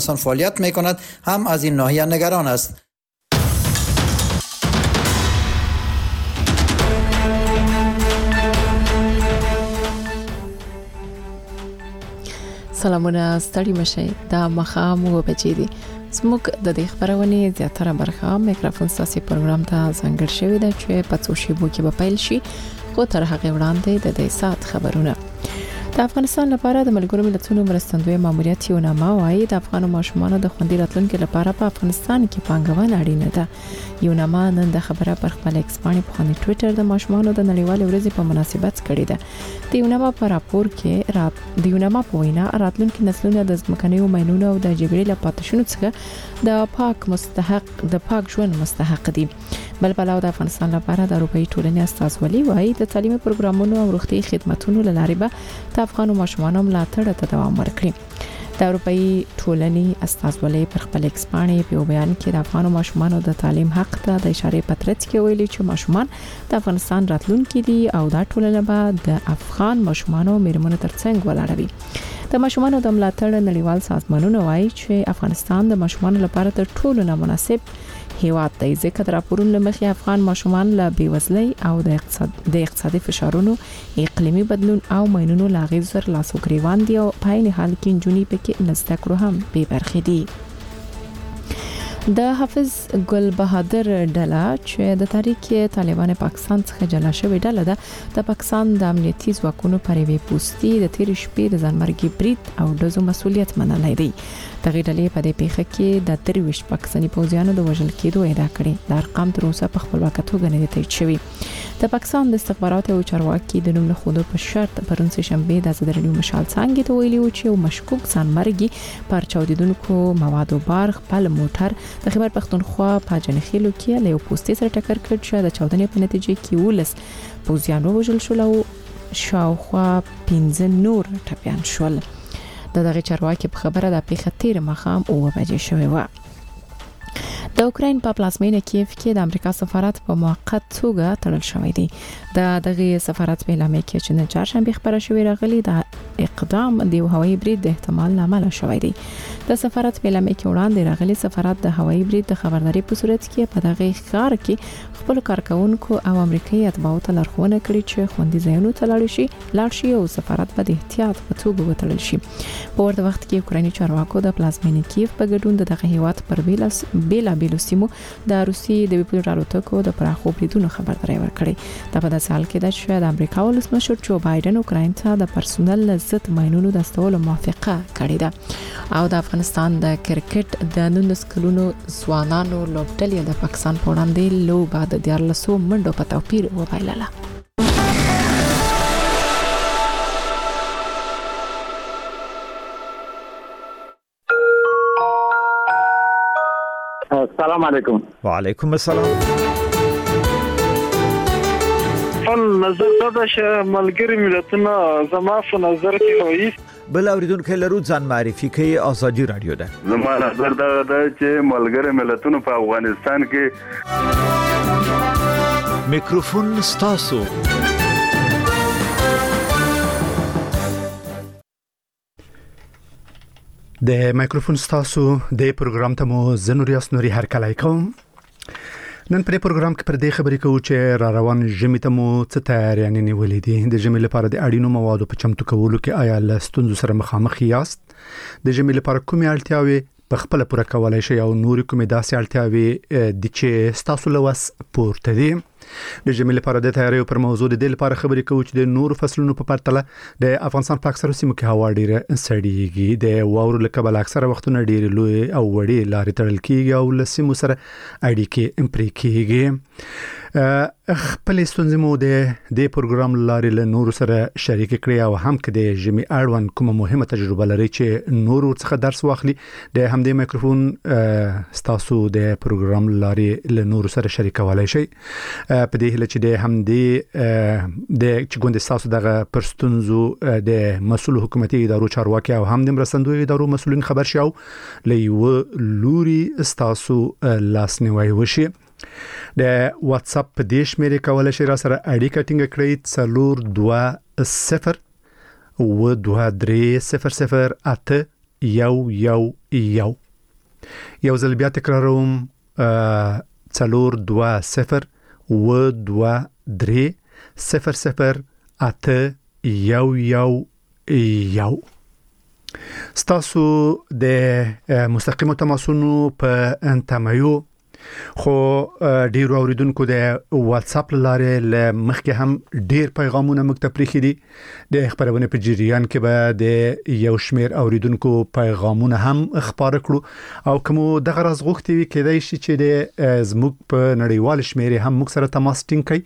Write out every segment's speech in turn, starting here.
فعالیت می‌کند هم از این ناحیه نگران است. سلامونه، ستړي مشئ. دا مخام 9 بجې دي. زموږ د دې خبرونه زیاتره برخه میکروفون ساسي پروګرام ته ځانګړی شوی دی چې په څو شیبو کې به پیل شي، خو تر هغه وړاندې د دې سات خبرونه. د افغانستان لپاره د ملګرو ملتونو مرستندوی ماموریت یو نامه وايي د افغان ماشومانو د خوندي راتلونکو لپاره په افغانستان کې پانګونه اړینه ده. یو نامه نن د خبره پر خپل ایکس باندې په خپل ټوئیټر د ماشومانو د نړیوال ورځې په مناسبت کړې ده. د یو نامه په راپور کې د یو نامه په وینا راتلونکي نسلونه د ځمکنیو ماینونو او د جګړې له پاتې څخه د پاک ژوند مستحق دي. بل بلاو د افغانستان لپاره د اروپאי ټولنې استازولي وايي د تعلیمي پروګرامونو او روغتي خدماتو لارې به د افغان ماشومانو ملاتړ ته دوام ورکړي. د اروپאי ټولنې استازولي پر خپل ایکس باندې په بیان کې د افغان ماشومانو د تعلیم حق ته د اشاره پترڅ کې ویلي چې ماشومان د افغانستان راتلونکي دي او دا ټولنه به د افغان ماشومانو میرمنو ترڅنګ ولاړوي. د ماشومانو د ملاتړ نړیوال سازمانونه وايي چې افغانستان د ماشومانو لپاره تر ټولو مناسب هیواد دی، ځکه د راپورونو مخې افغان ماشومان له بیوزلۍ او د اقتصادي فشارونو، اقلیمي بدلون او ماینونو له اغیزو سره لاس و ګریوان دي او په عین حال کې نجونې پکې له زده کړو هم بې برخې دي. د حافظ ګل بهادر ډله چې د تحریک طالبان پاکستان څخه جلا شوې ډله ده، د پاکستان د امنیتي ځواکونو پر وی پوسټي د تیر شپې د ځانمرګي برید او د مسؤلیت منلای دی. دغه ډلې په دې پیښه کې د 23 پاکستاني پوځیانو د وژل کېدو ادعا کړې. د ارقام تر اوسه په خپلواکه توګه نه دي تایید شوي. د پاکستان د استخباراتو او چارواکي د نوم له خوده په شرط پرون سه شنبه د ازادي رادیو مشال څنګه ته ویلي و چې یو مشکوک ځانمرګي پر چاودیدونکو موادو بار خپل موټر د خیبر پختونخوا په جنخیلو کې له یو پوسټي سره ټکر کړ چې د چاودنې په نتیجه کې ولس پوځیان وژل شول او شاوخوا 15 نور ټپيان شول. دغه چارواکي په خبره د پیښه تیر مخام 9 بجې شوې و. د اوکراین په پلازمینه کیف کې د امریکا سفارت په موقت توګه تړل شوی دی. دغه سفارت په اعلامیه کې چې نن چهارشنبه خبره شوې راغلي د اقدام د هوایي برید د احتمال لامل شوی دی. د سفارت په اعلامیه کې وړاندې راغلي سفارت د هوایي برید د خبرداري په صورت کې په دغه ښار کې خپل کارکونکو او امریکایي اتباعو ته لارښوونه کړې چې خوندي ځایونو ته لاړ شي او سفارت په احتیاط په توګه وتړل شي. په ورته وخت کې اوکرایني چارواکو د پلازمینه کیف په ګډون دغه هیواد پر بیلابیلو سیمو د روسي د ویپل راروتکو د پراخو بریدونو خبرداري ورکړې. دا په داسې حال کې ده چې د امریکا ولسمشر جو بایدن اوکراین ته د پرسونل ضد ماینونو د استولو موافقه کړې ده او د افغانستان د کرکټ د 19 کلونو ځوانانو لوبډلې د پاکستان په وړاندې لوبه د 14 منډو په توپیر وبایلله. السلام علیکم. وعلیکم السلام. نظر دا چې ملګری ملتونه زما په نظر کې وایي بل اوریدونکو لرو ځان معرفي کوي. ازادي رادیو ده. زما نظر دا چې ملګری ملتونه په افغانستان کې میکروفون ستاسو. د مایکروفون ستاسو د پروګرام ته مو زنوریاس نوري هر کله کوم. نن پر پروګرام کې پر دې خبرې کوو چې را روان ژمي ته مو څه تیاریانې نیولې دي. د ژمي لپاره د اړینو موادو په چمتو کولو کې آیا له ستونزو سره مخامخ یاست؟ د ژمي لپاره کومې اړتیاوې په خپل پوره کولای شي او نور کومې داسې اړتیاوې د چې تاسو له وس پورته دي؟ د ژمي لپاره د تیاریو پر موضوع د دې لپاره خبرې کوو چې د نور فصلونو په پرتله د افغانستان په اکثره سیمو کې هوا ډیره سړیږي. د واورو له کبله اکثره وختونه ډیره لوی او وړې لارې تړل کیږي او له سیمو سره اړیکې پرې کیږي. خپل ستونزې مو د پروګرام لارې له نور سره شریک کړئ او هم کې د ژمي اړوند کومه مهمه تجربه لري چې نور ورڅخه درس واخلي د همدې میکروفون ستاسو د پروګرام لارې له نور سره شریکولای شي. په دې هله چې د همدې د چې ګوند ستاسو دغه پرستونزو د مسؤل حکومتي ادارو چارواکي او هم د مرستندوی ادارو مسؤلین خبر شي او لوي لوري ستاسو لاسنیوي وشي. د واتس اپ په دیش مې کولای شي را سره اړیکه ټینګ کړئ 0220 و 2300 8 یو ځل بیا تکراروم 423-008-1. ستاسو د مستقیمو تماسونو په انتمایو خو ډیرو اوریدونکو د واتس اپ لاره ل مخکې هم ډیر پیغامونه مکتب لري دي د خبرونه په جریان کې به د یو شمیر اوریدونکو پیغامونه هم خبر کړو او کوم دغه راز غوښتي وي کېدای شي چې د زموږ په نړیوال شمیر هم موږ سره تماس ټینګ کړئ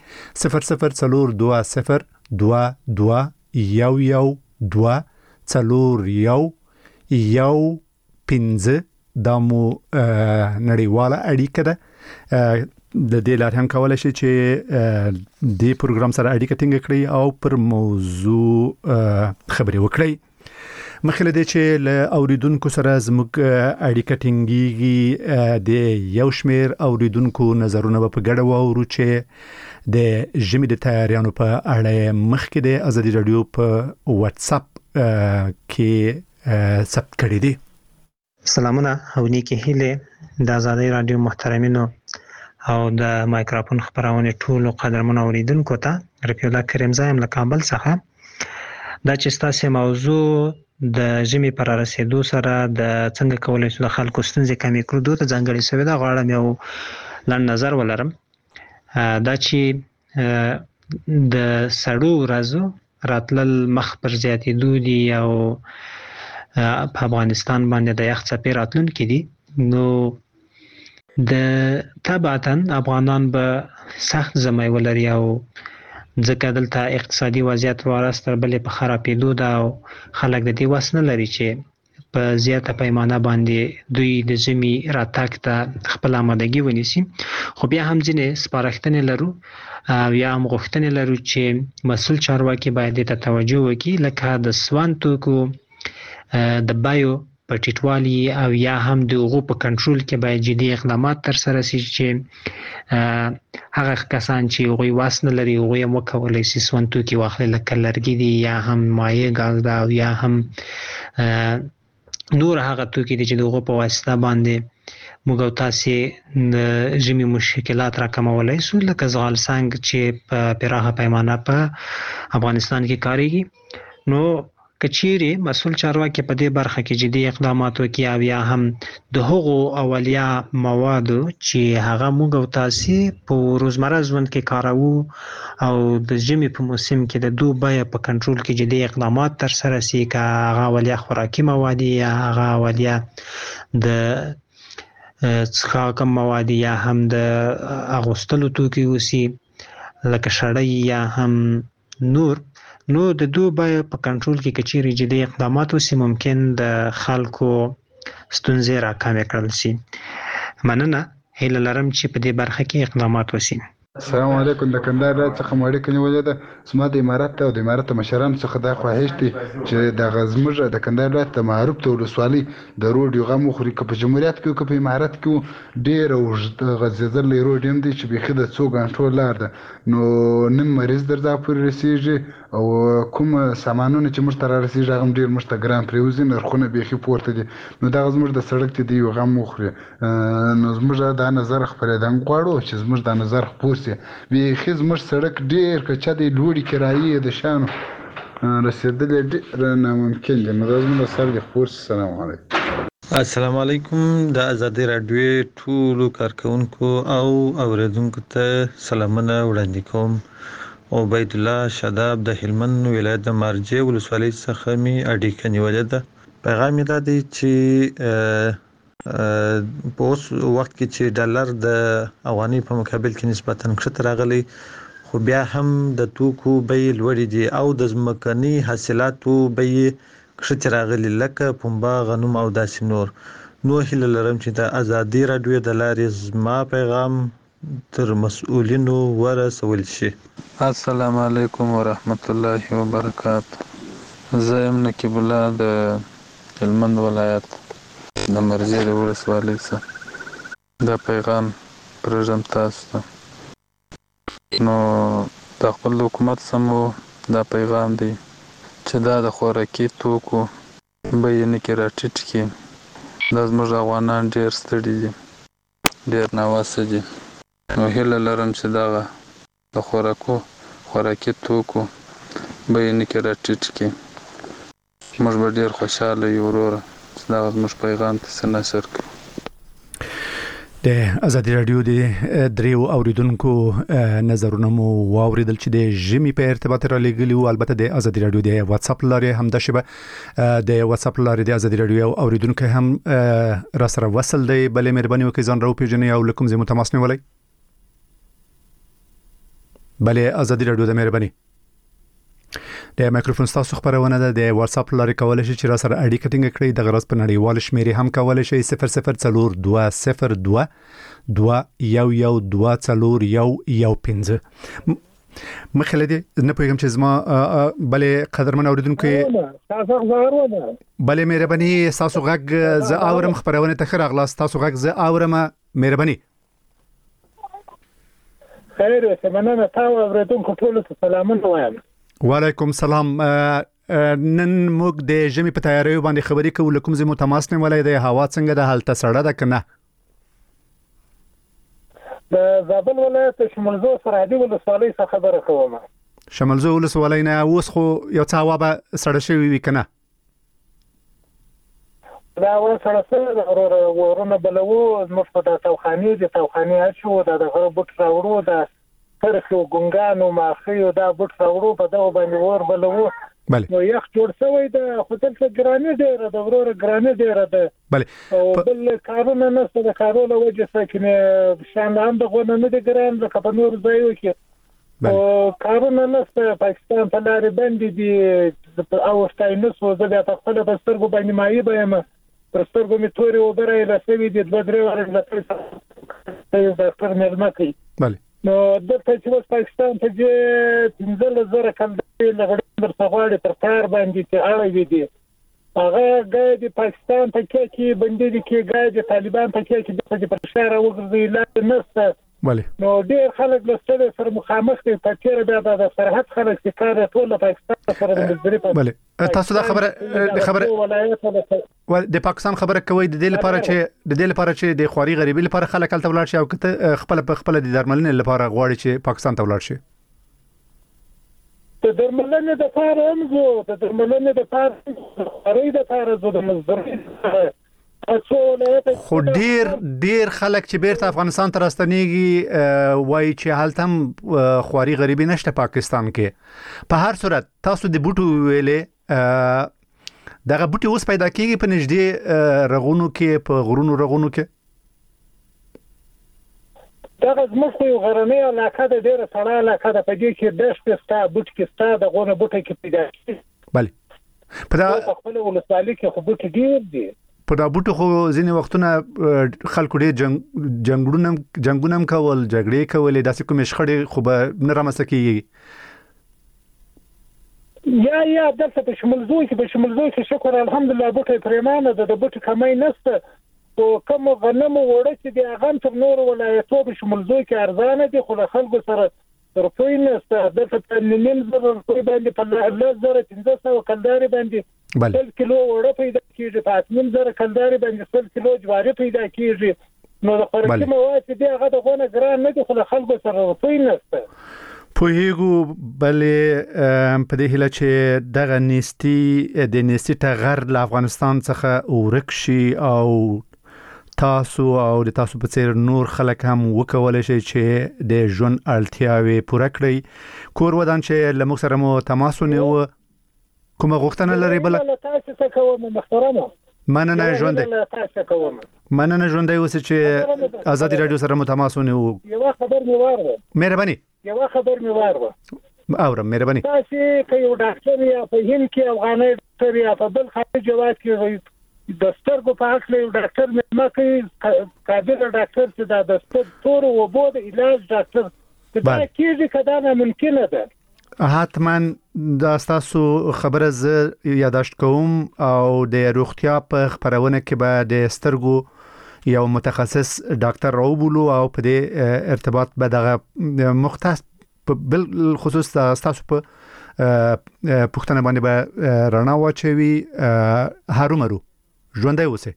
0020222 دا مو نړیواله اړیکه ده د دې لار هم کولای شي چې د پروګرام سره اړیکه ټینګ کړئ او پر موضوع خبرې وکړئ مخکې دې چې ل اوریدونکو سره زموږ اړیکه ټینګيږي د یو شمیر اوریدونکو نظرونه په ګډه وورو چې د ژمي د تیاریانو په اړه مخکې د ازادي رادیو په واتس اپ کې ثبت کړی دي. سلامونه او نیکی هیله د ازادي رادیو محترمینو او د مایکروفون خبرونه ټولو قدرمن اوریدونکو ته رفیع الله کریم زایم له کابل څخه دا چې تاسو موضوع د ژمي پر رسیدو سره د څنګه کولای شو د خلکو ستونزې کمې کړو دوه ځانګړي سوي دا غواړم یو لن نظر ولرم دا چې د سړو ورځو راتلل مخ پر زیاتېدو دي او په افغانستان باندې د یخ څپې راتلونکي دي نو د تبعتن افغانان به سخت زمای ولري او ځکه دلته اقتصادي وضعیت وارستر بلې په خرابېدو دا او خلک د دې وس نه لري چې په زیاته پیمانه باندې دوی د ژمي راتګ ته خپل آمادګي ونیسي خو بیا هم ځینې سپارښتنې لرو او یا هم غوښتنې لرو چې مسؤل چارواکي باید ته توجه وکړي لکه د سوان توکو د بایو په ټیټوالي او یا هم د اوغو په کنټرول کې باید جدي اقدامات تر سره شي چې هغه کسان چې اوغوی واس نه لري اوغوی هم وکولای شي سوان توکي واخلي لکه لرګي دي یا هم مایع ګاز دا او یا هم نور هغه توکي دي چې د اوغو په واسطه باندې موږ او تاسو د ژمي مشکلات راکمولای شو لکه زغال سنگ چې په پراخه پیمانه په افغانستان کې کاریږي نو کچيري مسؤل چارواکي په دې برخه کې جدي اقدامات وکړي او یا هم د هغو اولیا موادو چې هغه موږ او تاسو په روزمره ژوند کې کارو او د ژمي په موسم کې د دوبه په کنټرول کې جدي اقدامات تر سره شي کا هغه اولیا خوراکي مواد یا هغه اولیا د څخه مواد یا هم د اغوستلو توکي وسی لکه شړۍ یا هم نور نو د دوبه په کنټرول کې کچيري جدي اقدامات وسی ممکن د خلکو ستونزې راکمې کړل شي مننه هیله لرم چې په دې برخه کې اقدامات وسی. السلام علیکم د کندهار څخه مړی کنيولې ده سما د امارات او د امارات مشران څخه د خواهش دي چې د غزمج د کندهار ته معروف ته ولسوالي د روډ یو غو خوري په جمهوریت کې په امارات کې ډېر او غزیدل روډ هم دي چې بيخي د څو غنټو لار ده نو نن مریض درځه پر رسیږي او کوم سامانونه چې مشتر رسیږي هغه ډېر مشته ګرام پریوزي نرخونه بيخي پورته دي نو د غزمج د سړک ته دی یو غو مخري نو زموږ د نظر خبرېدان غواړو چې زموږ د نظر خپور بيخي زموږ سړک ډېر کچا دی لوړی کرایي د شانو رسیدل ډېر ناممکن دي نو زموږ سره د خپور. السلام علیکم. السلام علیکم د ازادي رادیو ټول کارکونکو او اوریدونکو ته سلامونه وړاندې کوم. عبید الله شاداب د هلمند ولایت د مارجه ولسوالۍ څخه می اړیکه نیولې ده. پیغام دا دی چې په اوس وخت کې چې ډالر د افغاني په مقابل کې نسبتاً کښته راغلی خو بیا هم د توکو بیې لوړې دي او د ځمکني حاصلاتو بیې کښته راغلي لکه پنبه غنم او داسې نور. نو هیله لرم چې د ازادي رادیو د لارې زما پیغام تر مسؤلینو ورسول شي. السلام علیکم ورحمت الله وبرکاته. زه یم نقیب الله د هلمند ولایت د مرزي د ولسوالۍ څخه دا پیغام پرېږدم تاسو ته. نو د خپل حکومت سمو دا پیغام دی چې دا د خوراکي توکو بیې کې راټیټ کړي. دا زموږ افغانان ډېر ستړي دي، ډېر ناوسه دي. نو هیله لرم چې دغه د خوراکي توکو بیې کې راټیټ کړي. موږ به ډېر خوشاله یو وروره چې دغه زموږ پیغام ته نشر کړي. د ازادي رادیو د دریو اوریدونکو نظرونه مو واوریدل چې د ژمي په ارتباط را لګلیو. البته د ازادي رادیو د واتس اپ لارې هم د شبه د واتس اپ لارې د ازادي رادیو اوریدونکو هم را سره وصل دی. بلې مهرباني وکړئ ځان راو پیژنئ او لکم زمو تماس نیولای. بلې ازادي رادیو د مهرباني د مایکروفون تاسو خبرونه ده د واتس اپ لارې کولای شئ چې را سره اړیکه ټینګ کړئ. د غرض په نړیوال شمیرې هم کولای شئ 002022114015. مخله دې نه پوهیږم چې زما بلې قدرمن اوریدونکو بلې مهرباني تاسو غږ ز اورم خبرونه ته راغلاست. تاسو غږ ز اورم مهرباني. خیر سمنه تاسو اوریدونکو ټول ته سلامونه وایم. وعلیکم سلام. نن موږ د ژمي په تیاریو باندې خبرې کوو. لکم زمو تماس نه ولای د هوا څنګه د حالت سړه ده کنه؟ د زابل ولایت شمالزو سرحدي ولسوالۍ څخه خبره کوم. شمالزو ولسوالۍ نه اوس خو یو څه هوا به سړه شوی وي کنه؟ دا و سره ورونه بلوو زموږ په توخاني د توخاني اچو د غره بوت راوړو د ترخو ګونګانو ماخیو دا بوت راوړو په دغه باندې ور بلوو. نو یخ جوړ شوی د هوټل څخه ګرانه ډیره د ورور ګرانه ډیره ده. او بل کارونه نشته د کارونو وجه سکنه شان هم دغه نه دي ګران د کپنور ځایو کې او کارونه نشته. پاکستان په لارې باندې دي او ستاینه سوزه د خپل بسترګو باندې مایي به پرسترګو می توري وبره لسوي دي د درې ورځې لپاره د ډاکټر مېرمه کوي. نو د پاکستان ته چې 15000 کندې لغړې درڅغواړي تر کار باندې چې اړه دي هغه غاډي د پاکستان ته کې باندې کې غاډي طالبان ته کې د پرشار وګرځي لا نسته. نو ډېر خلک له ستړي سره مخامخ دي. په تیر بیا د سرحد خلک چې کار ټول پاکستان سره د مزدوري په تاسو دا خبره د پاکستان خبره کوي د دې لپاره چې د خواري غریبي لپاره خلک تل ولاړ شي او خپل د درملنې لپاره غواړي چې پاکستان ته ولاړ شي. د درملنې د لپاره هم زو د درملنې د لپاره زو د مزدوري خو ډیر خلک چې بیرته افغانستان ته راستنیږي وایي چې حالت هم خواري غریبي نشته پاکستان کې. په هر صورت تاسو د بوټو ویلې دغه بوټي اوس پیدا کیږي په نږدې رغونو کې په غرونو رغونو کې. دغه زموږ یو غرنۍ علاقه ده ډیره سړه علاقه ده. په دې کې دشت ستا بوټ کې ستا د غونه بوټي کې پیدا کیږي. بله په خپل ولسوالۍ کې خو بوټي ډیر دي. په دا بوټو خو ځینې وختونه خلکو ډېر جنگونه کول جګړې کولې داسې کومې شخړې خو به نه رامنځته کېږي. یا دلته په شمالزو کې شکر الحمدلله بوټي پرېمانه ده. د بوټي کمی نشته. او کوم غنم وړه چې د هغه تر نور ولایتو په شمالزو کې ارزانه دي خو له خلکو سره روپۍ نشته. دلته په 900 روپۍ باندې په 1500 کلداري باندې 1 کیلو وړه پیدا کیږي. په 8000 کلداري باندې 1 کیلو جواری پیدا کیږي. نو د خوراکي مواد دي هغه د غونه ګران نه دي خو له خلکو سره روپۍ نشته. پوهیږو بلې په دې هیله چې دغه نېستي ټغر له افغانستان څخه ورک شي او تاسو او د تاسو په څیر نور خلک هم وکولای شي چې د ژوند اړتیاوې پوره کړي. کور ودان چې له موږ سره مو تماس ونیو کومه غوښتنه لري بل تاسو څه کوم محترمه مننه ژوندۍ اوس چې ازادي رادیو سره مو تماس ونیو. یو خبر مې واره مهرباني اورم مهرباني. تاسو که یو ډاکټر یا په هند کې افغاني ډاکټر یا په بل خارج جواب کې د سترګو په اړه یو ډاکټر مې کوي قابل ډاکټر چې د سترګو او بوده علاج ډاکټر دا کیږي کدا نه ممکنه ده. حتما دا تاسو خبره ز یاداشت کوم او د روغتیا په خبرونه کې به د سترګو یو متخصص ډاکټر راوبولو او په دې ارتباط به دغه مختص بل خصوص تاسو په پښتنه باندې به رڼا واچوي هارومرو ژوندۍ اوسه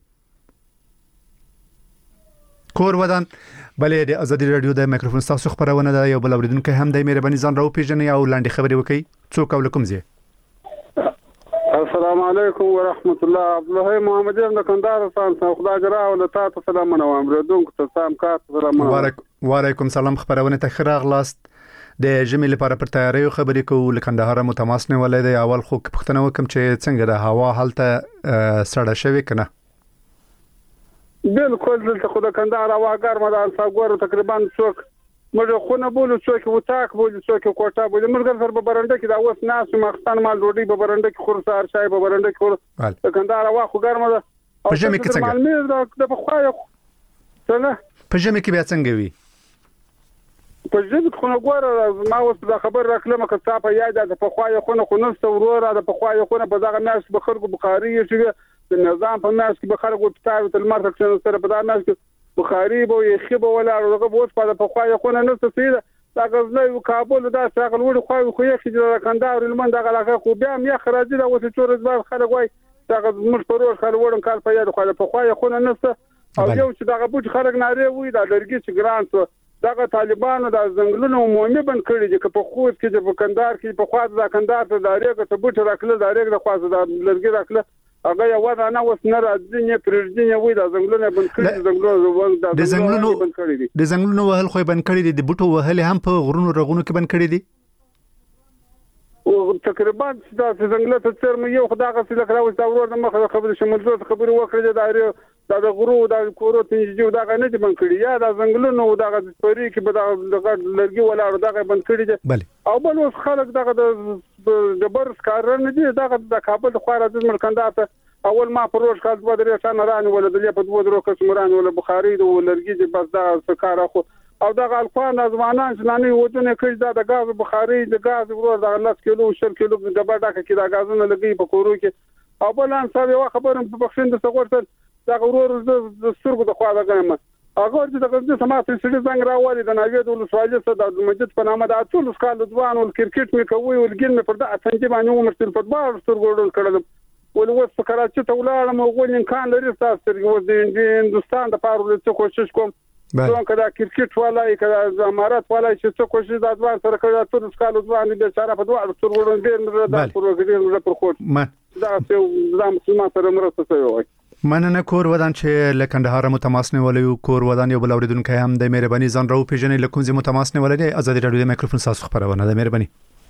کور ودان بلې د ازادي رادیو د مایکروفون تاسو خبرونه ده یو بل اوریدونکو هم د مهرباني ځان راو پیژنې او لاندې خبرې وکي څوک ولیکم زی السلام علیکم ورحمت الله عبد الله محمد ابن کندهار څخه خدای جرا او تاسو سلامونه وایم اوریدونکو ته سلام کار سلامونه وعلیکم سلام خبرونه تخراغ لاست د جمی لپاره پر تیاری خبرې کو لکندهار متماس نه ولې د اول خو پښتنه وکم چې څنګه د هوا حالت سړه شوی کنه بالکل دلته خو د کندهار هوا ګرمه ده څنګه تقریبا څوک مړ خونه بوله څوک وتاک بوله څوک کوټه بوله مرګ سره په برنده کې دا اوس ناس مخستان مال ډوډۍ په برنده کې خورسار شای په برنده کې خور د کندهار هوا خو ګرمه ده په ژمي کې څنګه د په خوای څنګه په ژمي کې بیا څنګه وي په ژمي خو نه ګوره ما اوس دا خبر راکلم که څه په یاد ده په خوای خونه خو نفس ورور ده په خوای خونه په دغه ناس به خلکو بخاري شي د نظام په ناس کې به خلکو پټاو تل مرګ سره په دغه ناس کې بخاري به یې خيبه ولا هغه بوت په خوای خونه نه څه سیده دا غزنی او کابل دا څنګه وړي خوای خو یې چې د کندهار لمن دغه علاقه خو بیا مې خراجي دا اوس څور ځواب خلک وای دا موږ پروژ خلک وړم کال په یاد خو په خوای خونه نه او یو چې دغه بوت خلک ناری وای دا لرګي چې ګرانت دغه طالبانو د زنګلونو عمومي بند کړی دي چې په خوځ کې په کندهار کې په خواز د کندهار ته دایره ته بوت راکله دایره د خواز د لرګي راکله هغه یو نه وس نه راځي نه پرېږدي وای د زنګلونو بند کړی د زنګلونو وهل خو بند کړی دي د بوټو وهل هم په غرونو رغونو کې بند کړی دي او تقریبا دا زنګلات تر مې یو خدای څخه لکراو دا ورور د مخه خبره شمول خبره وکړه دایره دا د غرو دا کورو تنجیو دا نه دي بند کړی یا دا زنګلونو دا د پری کې به دا لرګي ولا دا بند کړی دي او بل اوس خلک دا د جبر کار نه دي دا د کابل خو راځي مرکندات اول ما پروژ کال په درې سنه رانه ول د په دوه درو قسمران ول بخاري د لرګي دي بس دا کار خو او دا الفان ځوانان چې نه ودونه کړي دا د غاز بخاري د غاز ورور د 10 کیلو 10 کیلو د ډبا کې دا غازونه لګي په کورو کې او بل ان څه یو خبره په بخښند څه ورته دا ورور د سترګو د خوا راغلم هغه چې د غزنی سماعت سړي څنګه راوړي د ناوید ولسوالۍ څخه د مسجد په نامه د ټول سکال ځوان ول کرکټ مې کوي ول ګل مې پر د څنګه باندې عمر تل فوتبال سترګوډل کړل ول وس په کراچي ته ولاړم او غوښنه کان لري تاسو د هندستان د پاره څه کوشش کوم څنګه کدا کرکټ ولای کدا امارات ولای چې څه کوشش د ځوان سره کړی ټول سکال ځوان د چاره په دوه سترګوډل ډیر د پروګرام پر کوټ دا څه د مسلمان سره مرسته کوي مننه کور ودان چې لکندهار متماس نه ولې کور ودان یو بل اوریدونکو هم د مهرباني ځان راو پیژنې لکونځي متماس نه ولې ازادي رادیو د مایکروفون تاسو خبرونه ده مهرباني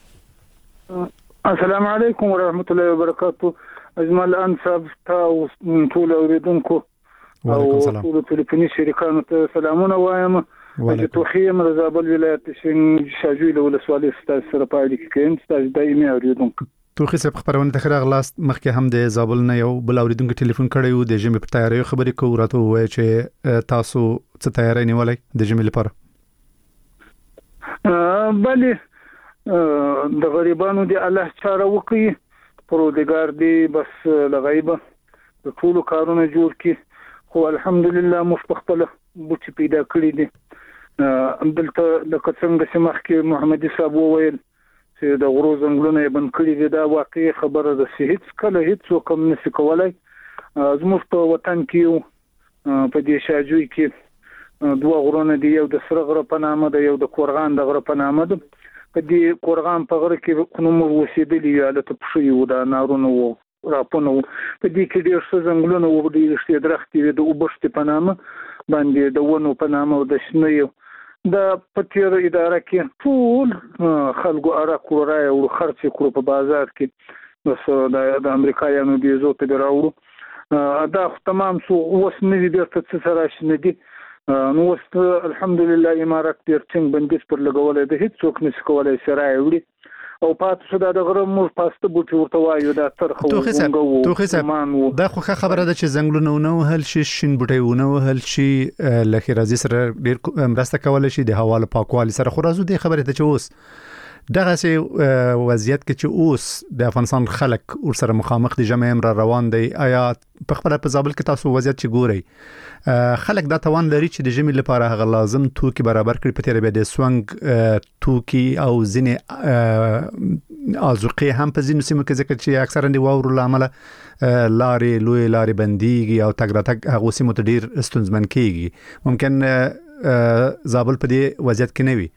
السلام علیکم ورحمت الله وبرکاتہ اجمل انصاف تاسو ټول اوریدونکو او ټول ټلیفوني شریکانو ته سلامونه وایم چې توخیم رضابل ولایت شاجوی له ولسوالۍ سره پایډ کې کوم تاسو دایمي اوریدونکو توخی صاحب خبرونه تخراغ لاست مخکې هم د زابل نه یو بل اوریدونکو ټلیفون کړی و د جمی په تیاری خبرې کو راته وای چې تاسو څه تیاری نیولای د جمی لپاره بلې د غریبانو دی الله چاره وکي پرودګار دی بس لغیبه د ټول کارونه جوړ کی خو الحمدلله مفتخله بوچ پیدا کړی دي دلته لکه څنګه چې مخکې محمدي صاحب وویل چې د غرو زنګلونه بند کړی دي دا واقعي خبره ده هیڅ کله هیڅ کوم نشي کولای زموږ په وطن کې په دې شاجوی کې دوه غرونه دي یو د سره غره په نامه ده یو د کورغان د غره په نامه ده په دې کورغان په غره کې کوم وسیدلی یاله ته پښې و دا نارونه و راپونه په دې کې ډېر څه زنګلونه و ډېر څه درختې د وبشت په نامه باندې د ونو په نامه د شنو د پټیر اداره کې ټول خلکو اراکو راي او خرڅ کړو په بازار کې بس د امریکایانو دی زو ته راوړو دا تمام سو اوس نه دي درته څه سره شنه دي نو اوس الحمدلله امارات ډیر څنګه بندیز پر لګولې ده هیڅ څوک نشي کولای سره وړي او پات شو دا غره مور پاسته بوټي ورته وایو دا ترخه توخی دا خو خبره ده چې زنګلونه نو هل شي شین بوټي ونه هل شي لکه راځي سره ډیر مرسته کولای شي د هوا له پاکوالي سره خو راځو د خبره ته چې اوس دغه سي وضعیت کې چې اوس د افغانستان خلک ور سره مخامخ دي جمع امر روان دي آیا په خبره په زابل کې تاسو وضعیت چې ګوري خلک دا توان لري چې د جمی لپاره هغه لازم توکي برابر کړي په تیر به د سوانګ توکي او ځینې ازوقي هم په ځینو سیمو کې ذکر چې اکثرا د واورو لامل لارې لوی لارې بنديږي او تګ راتګ هغه سیمو ته ډیر ستونزمن کیږي. ممکن زابل په دې وضعیت کې نه وي.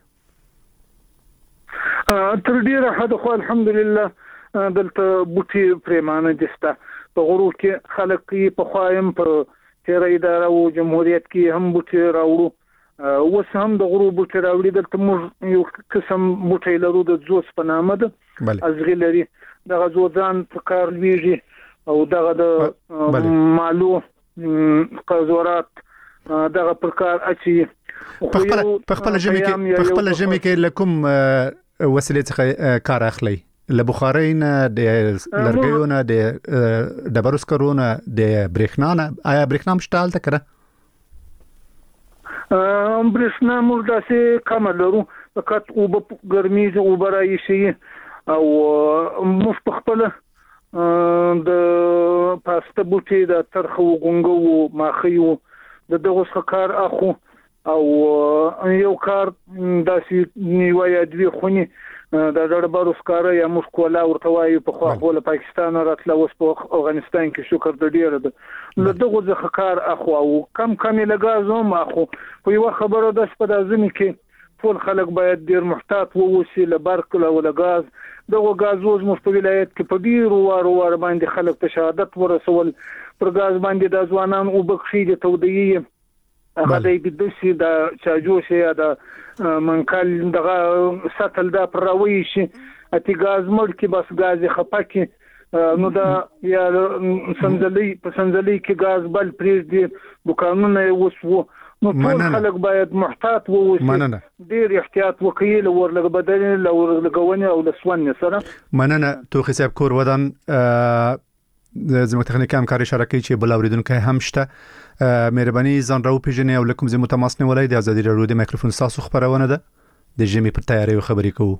تر ډیره حد خو الحمدلله دلته بوټي پریمانه دسته په غرور کې خلک په خوایم په تیرې اداره او جمهوریت کې هم بوټي راوړو. اوس هم د غرور بوټي راوړي دلته موږ یو قسم بوټي لرو د زوس په نامه ده ازغي لري دغه زوځان په کار لویږي او دغه د مالو قزورات دغه پر کار اچي په خپل ژمي کې لکم وسیلې څخه کار اخلي له بخارۍ نه د لرګیو نه د ډبرو سکرو نه د برېښنا نه. آیا برېښنا مشته هلته کړه؟ برېښنا موږ داسې کم لرو فقط اوبه ګرمي اوبه رایشي او موږ په خپل د پاسته بوټي د ترخو غونګو ماخیو د دغه څخه کار اخو او یو کار داسې نیویا دوی خونی د ډبرو سکاره یا موږ کولا ورته وایو په خو له پاکستان راتله اوس په افغانستان کې شکر د ډیره ده له دغه ځخه کار اخو او کم لګازوم اخو په یو خبره د سپدا ځمې کې ټول خلک باید ډیر محتاط ووسی له برق او له غاز دغه غاز اوس موږ په ولایت کې په ډیرو وار باندې خلک ته شهادت ورسول پر غاز باندې د ځوانان او بخښي د تودیه هغه د دسي د چاجوشه یا د منکل دغه ساتل دا پروي شي اتی غاز مړ کې بس غاز خپکی نو دا یا سنځلي کې غاز بل پریز دي دکانونه وسو نو ټول خلک باید محتاط ووسی ډیر احتیاط وکړي لور لګ بدل لور لګونی او لسون سره. مننه توخي صاحب کور ودان زموږ تخنیکی همکاري شرکې چې بل اوریدونکو هم شته. مهرباني ځان راو پیژنې او لکم زموږ تماس نیولای د ازادي راډیو د مایکروفون تاسو خبرونه ده د جمی پر تیاری خبرې کوو.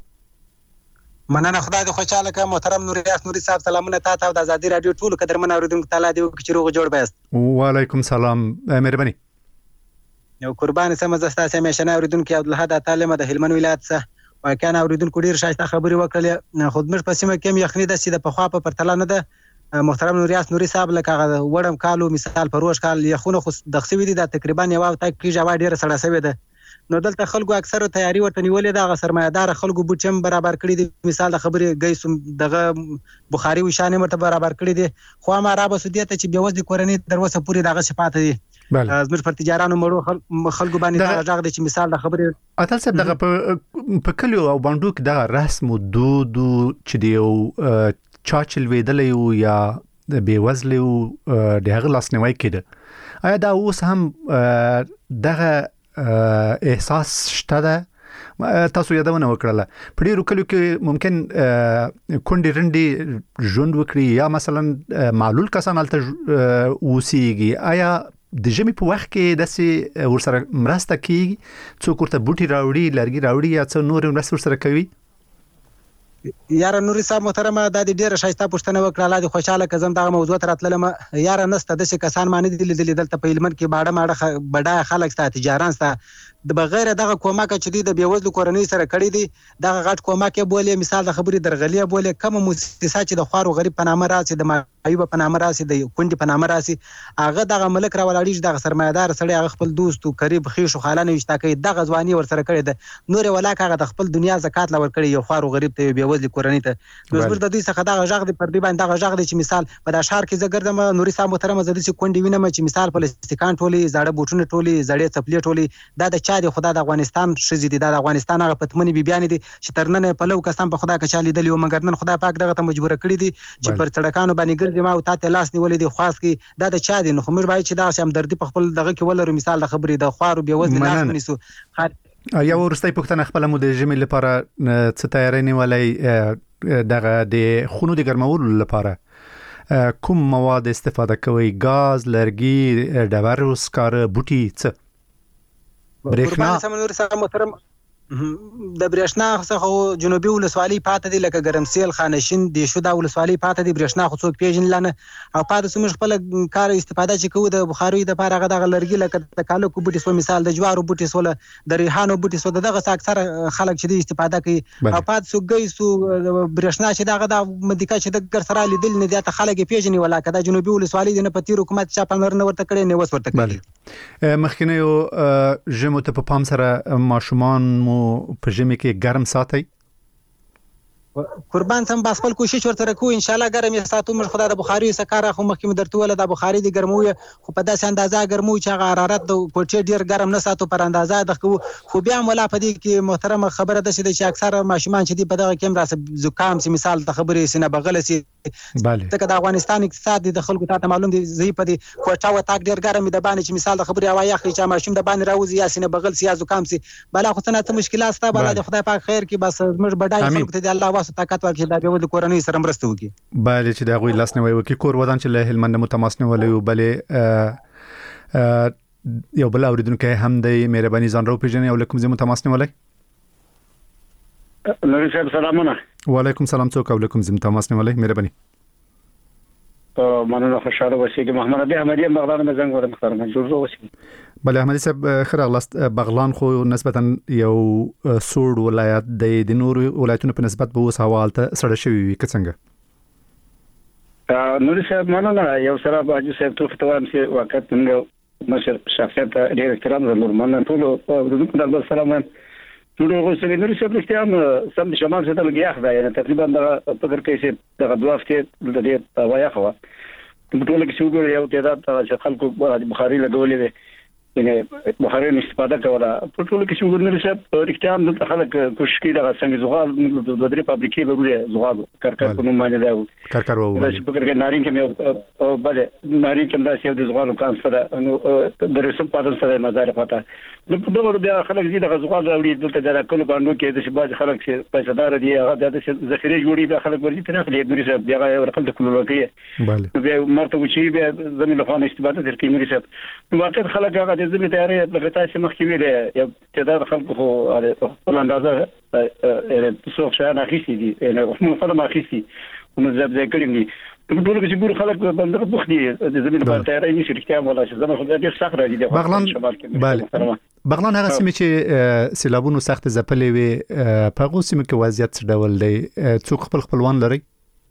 مننه خدای دې خوشاله کړه محترم نوري صاحب سلامونه تاسو ته د ازادي راډیو ټول قدرمن اوریدونکو تعالی دې وکړي چې روغ جوړ بیاست. وعلیکم سلام مهرباني. یو قربان سم زستا سم شنه اوریدونکو عبدالحد تعالی د هلمند ولایت څخه واکان اوریدونکو ډیر شایسته خبرې وکړلې. خودمش په سیمه کې یخني د سیده په خوا په پرتله نه ده. محترم نوري صاحب لکه وړم کالو مثال پروش کال یخونه خو د خسوي دي د تقریبا یو تک کې جواب ډیره سړه سوي ده. نو دلته خلکو اکثر تیاری ورته نیولې ده سرمایدار خلکو بوټم برابر کړی دي مثال د خبرې گیس دغه بخاري وشانه مرته برابر کړی دي خو ما عرب سعودیت چې بيوز کورنۍ دروسه پوری دغه صفات دي زموږ پر تجارانو مړو خلکو باندې دا ځاغ دي چې مثال د خبرې اتل صاحب دغه په کلیو او باندو کې دغه رسم او دود چې دی چاچل ویدلې او یا د بیوزلې او د هغه لاسنیوي کېده آیا دا اوس هم دغه احساس شته ده؟ تاسو یادونه وکړله په ډیرو کلیو کې ممکن کونډې رنډې ژوند وکړي یا مثلا معلول کسان هلته اوسیږي آیا د ژمي په وخت کې داسې ورسره مرسته کیږي څوک ورته بوټي راوړي لرګي راوړي یا څه نور مرسته ورسره کوي؟ یاره نوري صاحب محترمه د دې ډیره شایسته پښتنه وکړه د خوشاله کزم دغه موضوع تر اتلم یاره نسته د کسان معنی دي دلته په هلمند کې باډه بډای خلک ستا تجاران ستا د بغیر دغه کومک چې د بیوزلو کورنۍ سره کړی دي دغه غټ کومک بولې مثال د خبرې درغلي بولې کوم مؤسسات چې د خوارو غریب په نامه راسي د معیوب په نامه راسي د کونډي په نامه راسي هغه دغه ملک راولاړي دغه سرمایدار سړی هغه خپل دوست او قریب خيشو خالانه وشتا کوي دغه ځواني ور سره کړی ده نور ولاک هغه د خپل دنیا زکات لور کړی یو خوارو غریب ته بیوزلو کورنۍ ته مزبور د دې څخه دغه ژغ دی پر دی باندې دغه ژغ دی چې مثال په د اشعار کې زګردم نوري صاحب محترم زدي چې کونډي وینم چې مثال پلاستیکان ټولي زړه بوټونه ټولي زړې چپلې ټولي دا د چا دی خدای د افغانستان شزي دي د افغانستان هغه پتمنې بیبيان دي چې ترنن په لو کسان په خدای کچالي دلی او مګر نن خدای پاک دغه ته مجبور کړی دي چې پر سړکانو باندې ګرځي ما او تاسو لاس نیولې دي خاص کې دا د چا دي نو خو موږ باید چې دا سم دردي په خپل دغه کې ولرو مثال د خبرې د خوارو بیوزل لاس نیسو یا ورستۍ پښتنه خپل مو د جمی لپاره څه تیاری نیولای دغه د خونو د ګرمولو لپاره کوم مواد استفاده کوي غاز لرګي ډبرو سکاره بوټي څه برېښنا سمنور صاحب محترم د برېښنا څخه جنوبي ولسوالۍ پاتې دي لکه ګرمسیل خانشین د شودا ولسوالۍ پاتې دي برېښنا خو څوک پیژنل نه او پاتې سمج خپل کار استفاده چې کوو د بخاروي د پاره غدا لرګي لکه د کالو بوټي سو مثال د جوارو بوټي سو د ریحانو بوټي سو دغه اکثر خلک چې د استفاده کوي او پاتې سو گئی سو برېښنا چې دغه د مدیکا چې د ګر سره لیدل نه دي ته خلک پیژني ولا کدا جنوبي ولسوالۍ د پتیر حکومت چا پامر نه ورته کړي نه وس ورته کړي مخکینه یو جمع ته په پام سره ماشومان مو په ژمي کې ګرم ساتي قربان سم بس خپل کوشش ورته کوو ان شاء الله ګرم یې ساتو موږ خدای د بخاري سکاره خو مخکې درته ول د بخاري د ګرموي خو په داسې اندازه ګرمو چې حرارت د کوټې ډیر ګرم نه ساتو پر اندازه د خو بیا مولا پدې کې محترم خبره ده چې اکثر ماشومان چې په دغه کې راس زکام سي مثال د خبرې سینه بغل سي bale ته د افغانستان اقتصاد د خلکو ته معلوم دي زی په دې کوټه و تاک ډیر ګرم د باندې چې مثال د خبرې هوا یخ چې ماشوم د باندې راوځي یا سینه بغل سي یا زکام سي بلا خو څنګه مشکلات ستا بلا د خدای پاک خیر کې بس موږ بډای خلکو ته د الله واسطه طاقت ورکړي دا به د کورنۍ سره مرسته وکړي bale چې دا غوي لاس نه وي کور ودان چې له هلمند متماسنه ولې bale یو بل اوریدونکو هم د مهرباني ځان راو پیژنې او لکم زمو تماسنه ولې نور صاحب سلامونه وعلیکم سلام څوک او لکم زمو تماسنه ولې مهرباني مننه خوشاله اوسئ محمد ابي احمدي بغلان نه زنګ ورته محترم جوړ اوسئ بل احمدي صاحب خیر اغلاست بغلان خو نسبتا یو سوړ ولایت د نور ولایتونو په نسبت به وس حواله سره شوی وي څنګه نور صاحب مننه یو سره باجو صاحب ته فتوام سي وخت موږ مشر شخصیت ډیر احترام درلود مننه ټول د الله سلام ټول غوښتل نور صاحب اختیام سم شمال څخه لګیا خدای نه تقریبا د پګر کې سي د دواف کې د دې وایا خو ټول کې څو یو تعداد چې خلکو بخاري لګولې دي یعنی بخاري استفاده کوله ټول کې څو نور صاحب اختیام د خلک کوشش کوي د څنګه زغال د درې فابریکې به زغال کارکار په نوم باندې دا کارکار وو چې پګر کې نارین کې او بل نارین کې دا چې د زغال کان سره د رسوب پاتل سره مزار پاته نو په دغه بیا خلک دې د زغال راوړي دلته د کلو باندې کې د شباج خلک چې پیسې دي هغه د ذخیره جوړي د خلک ورته نه خلک د رسوب بیا ورقم د کلو کې bale بیا مرته وچی بیا زمين له خانه استفاده تر کې مرسب نو واقع خلک هغه د زمين تیاری د تاسو مخکې ویل یو تعداد خلکو خو په اندازه څو شان اخیسي دي نو خو خلک اخیسي نو زب ځای کړی دي په ټول کې ګور خلک بندر بوخدي د زمين په تیاری نشي اختیار ولا چې زموږ خو ډېر سخت راځي د بغلان bale بغلان هغه سیمه چې سیلابونو سخت ځپلې وي په غو سیمه کې وضعیت څه ډول دی څوک خپلوان لري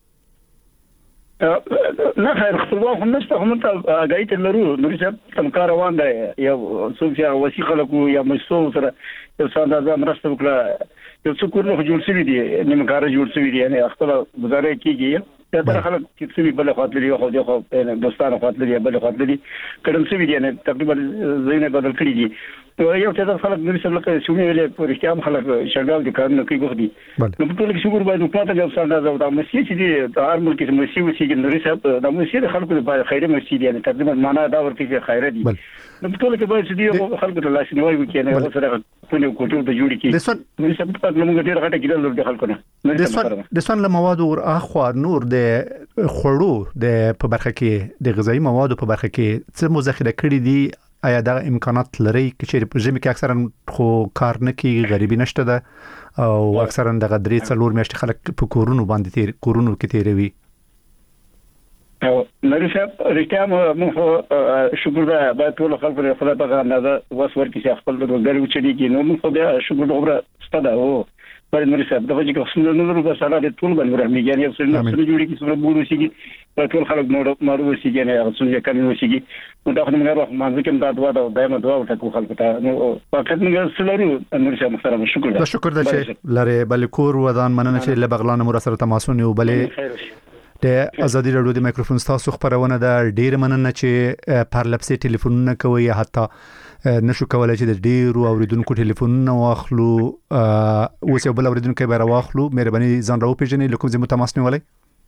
نه خیر خپلوان هم نشته هم ته غایت لرو نو چې تمکار روان دی یو څوک چې وسیقه لکو یا مسو سره یو څنګه مرسته وکړه یو څوک ورنه جوړ شوی دی نیمه کار جوړ شوی دی یعنی خپل گزاره کیږي دا خلک چې څه بل خاطر یو خو د دوستانه خاطر دی بل خاطر دی کډم شوی دی یعنی تقریبا زینه بدل کړی دي یو څه د خلک د رسول الله شومې له پرختیام خلک شګال دي کارونه کوي غوښدي نو په ټول کې شکر باید پاتې یو څنګه دا مسیح چې دی د هر ملک کې مسیح وسیږي نو رسول د مسیح خلکو لپاره خیره مسیح دی یعنی تقریبا معنا دا ورته خیره دي نو په ټول کې باید چې دی خلکو ته لاس نیوي وکړي نه سره په نو کوټو ته جوړی کی نو رسول په موږ ډیر غټه کېدل د خلکو نه د سن له موادو ور اخوا نور د خړو د په برخه کې د غذایی موادو په برخه کې څه مذخیره کړی دي آیا دا امکانات لري چې په ژمي کې اکثرا خو کار نه کوي غریبي نشته ده او اکثرا د غدري څلور میاشتې خلک په کورونو باندې کورونو کې تیروي او نری صاحب رښتیا مو شکر ده باید ټول خلکو له خپل په اندازه وسور کې خپل د ګلو چړي کې نو مو بیا شکر دوره ستاده او پر نری صاحب دغه چې څنګه نور په سره د ټول باندې رحمي یعنی څه نه جوړي کې څه بورو شي ټول خلک مارو شي یعنی هغه څنګه کوي شي نو دا خو موږ مانځ کې دا دوا دا دایمه دوا ورته خلکو ته نو فقط موږ سلارو نری صاحب محترم شکر ده چې لری بل کور ودان مننه چې له بغلان مر سره تماسونه وبلې د ازادي رادیو د مایکروفون تاسو خبرونه د ډیر مننه چې پرلپسې ټلیفونونه کوي حتی نشو کولای چې د ډیرو اوریدونکو ټلیفونونه واخلو اوس یو بل اوریدونکو به راواخلو مهرباني ځان راو پیژنې لکه زموږ تماسنه ولای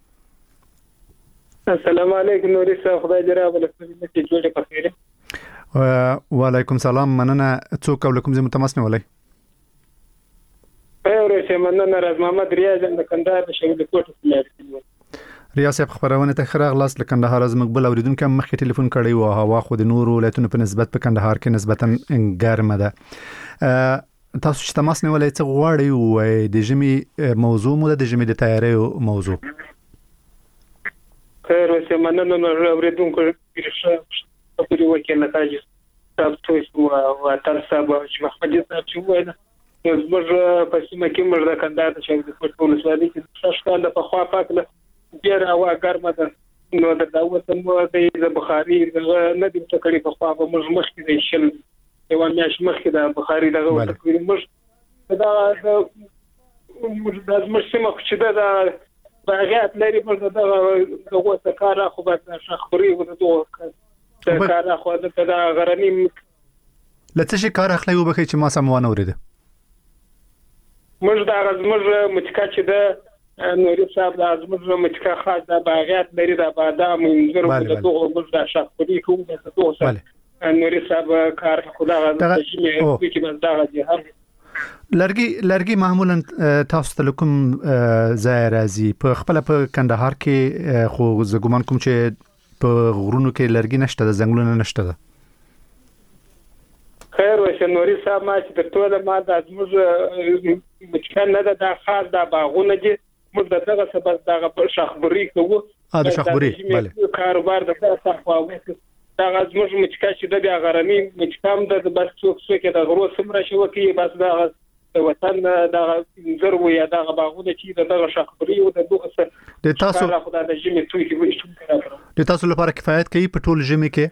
السلام علیکم نوري صاحب خدای دې را بل چې جوړه پخیره وعلیکم سلام مننه څوک او لکه زموږ تماسنه ولای اورې مننه راز محمد ریاض د کندهار د شهید کوټ لري ریاض صاحب خبرونه ته خره غلاس له کندهار از مقبل اوریدونکو مخکې ټلیفون کړی او هوا خو د نورو ولایتونو په نسبت په کندهار کې نسبتا ګرمه ده تاسو چې تماس نیولای څه غواړئ وای د ژمي موضوع مو د ژمي د تیاری موضوع خیر اوسه مننه نو اوریدونکو ریښه خبرې وکړه نتاج تاسو او تاسو صاحب چې محمد صاحب چې وایي زموږ په سیمه کې موږ د کندهار د شاوخوا ټول ځواني کې څه په خوا پاتله ډیر هوا ګرمه ده نو د دعوت مو د بخاري نه د تکړې په خوا به موږ مخکې د شل یو میاش مخکې د بخاري دغه تکویر موږ دا موږ سیمه چې دا باغات لري موږ دغه کار خو به شخوري و دغه کار خو دا غرنی لته شي کار اخلي وبخې چې ما سمونه وريده موږ دا غزمر متکا چې د نوري صاحب د ازمر متکا خاص د باغات لري د بادام انځر او د دغه موږ د شخوري کوم د دغه نوري صاحب کار خدا غږی چې بس دا غږی هم لرګي معمولا تاسو ته کوم ځای راځي په خپل په کندهار کې خو زګومان کوم چې په غرونو کې لرګي نشته د ځنګلونو نشته ده خیر وشه نوري صاحب ما چې د ټوله ما د ازمر متکا نه ده خاص د باغونه دي موږ دغه سبب دغه شخوري کوو د شخوري bale کاروبار د تاسو خواوي دا ازمر متکا چې د غرنی متکام د بس څوک کې د غرو سمره شو کې بس د وطن د انځر و یا د باغونه چې دغه شخوري او د دغه د تاسو خدای د جمی توي کې وښتون د تاسو لپاره کفایت کوي په ټول جمی کې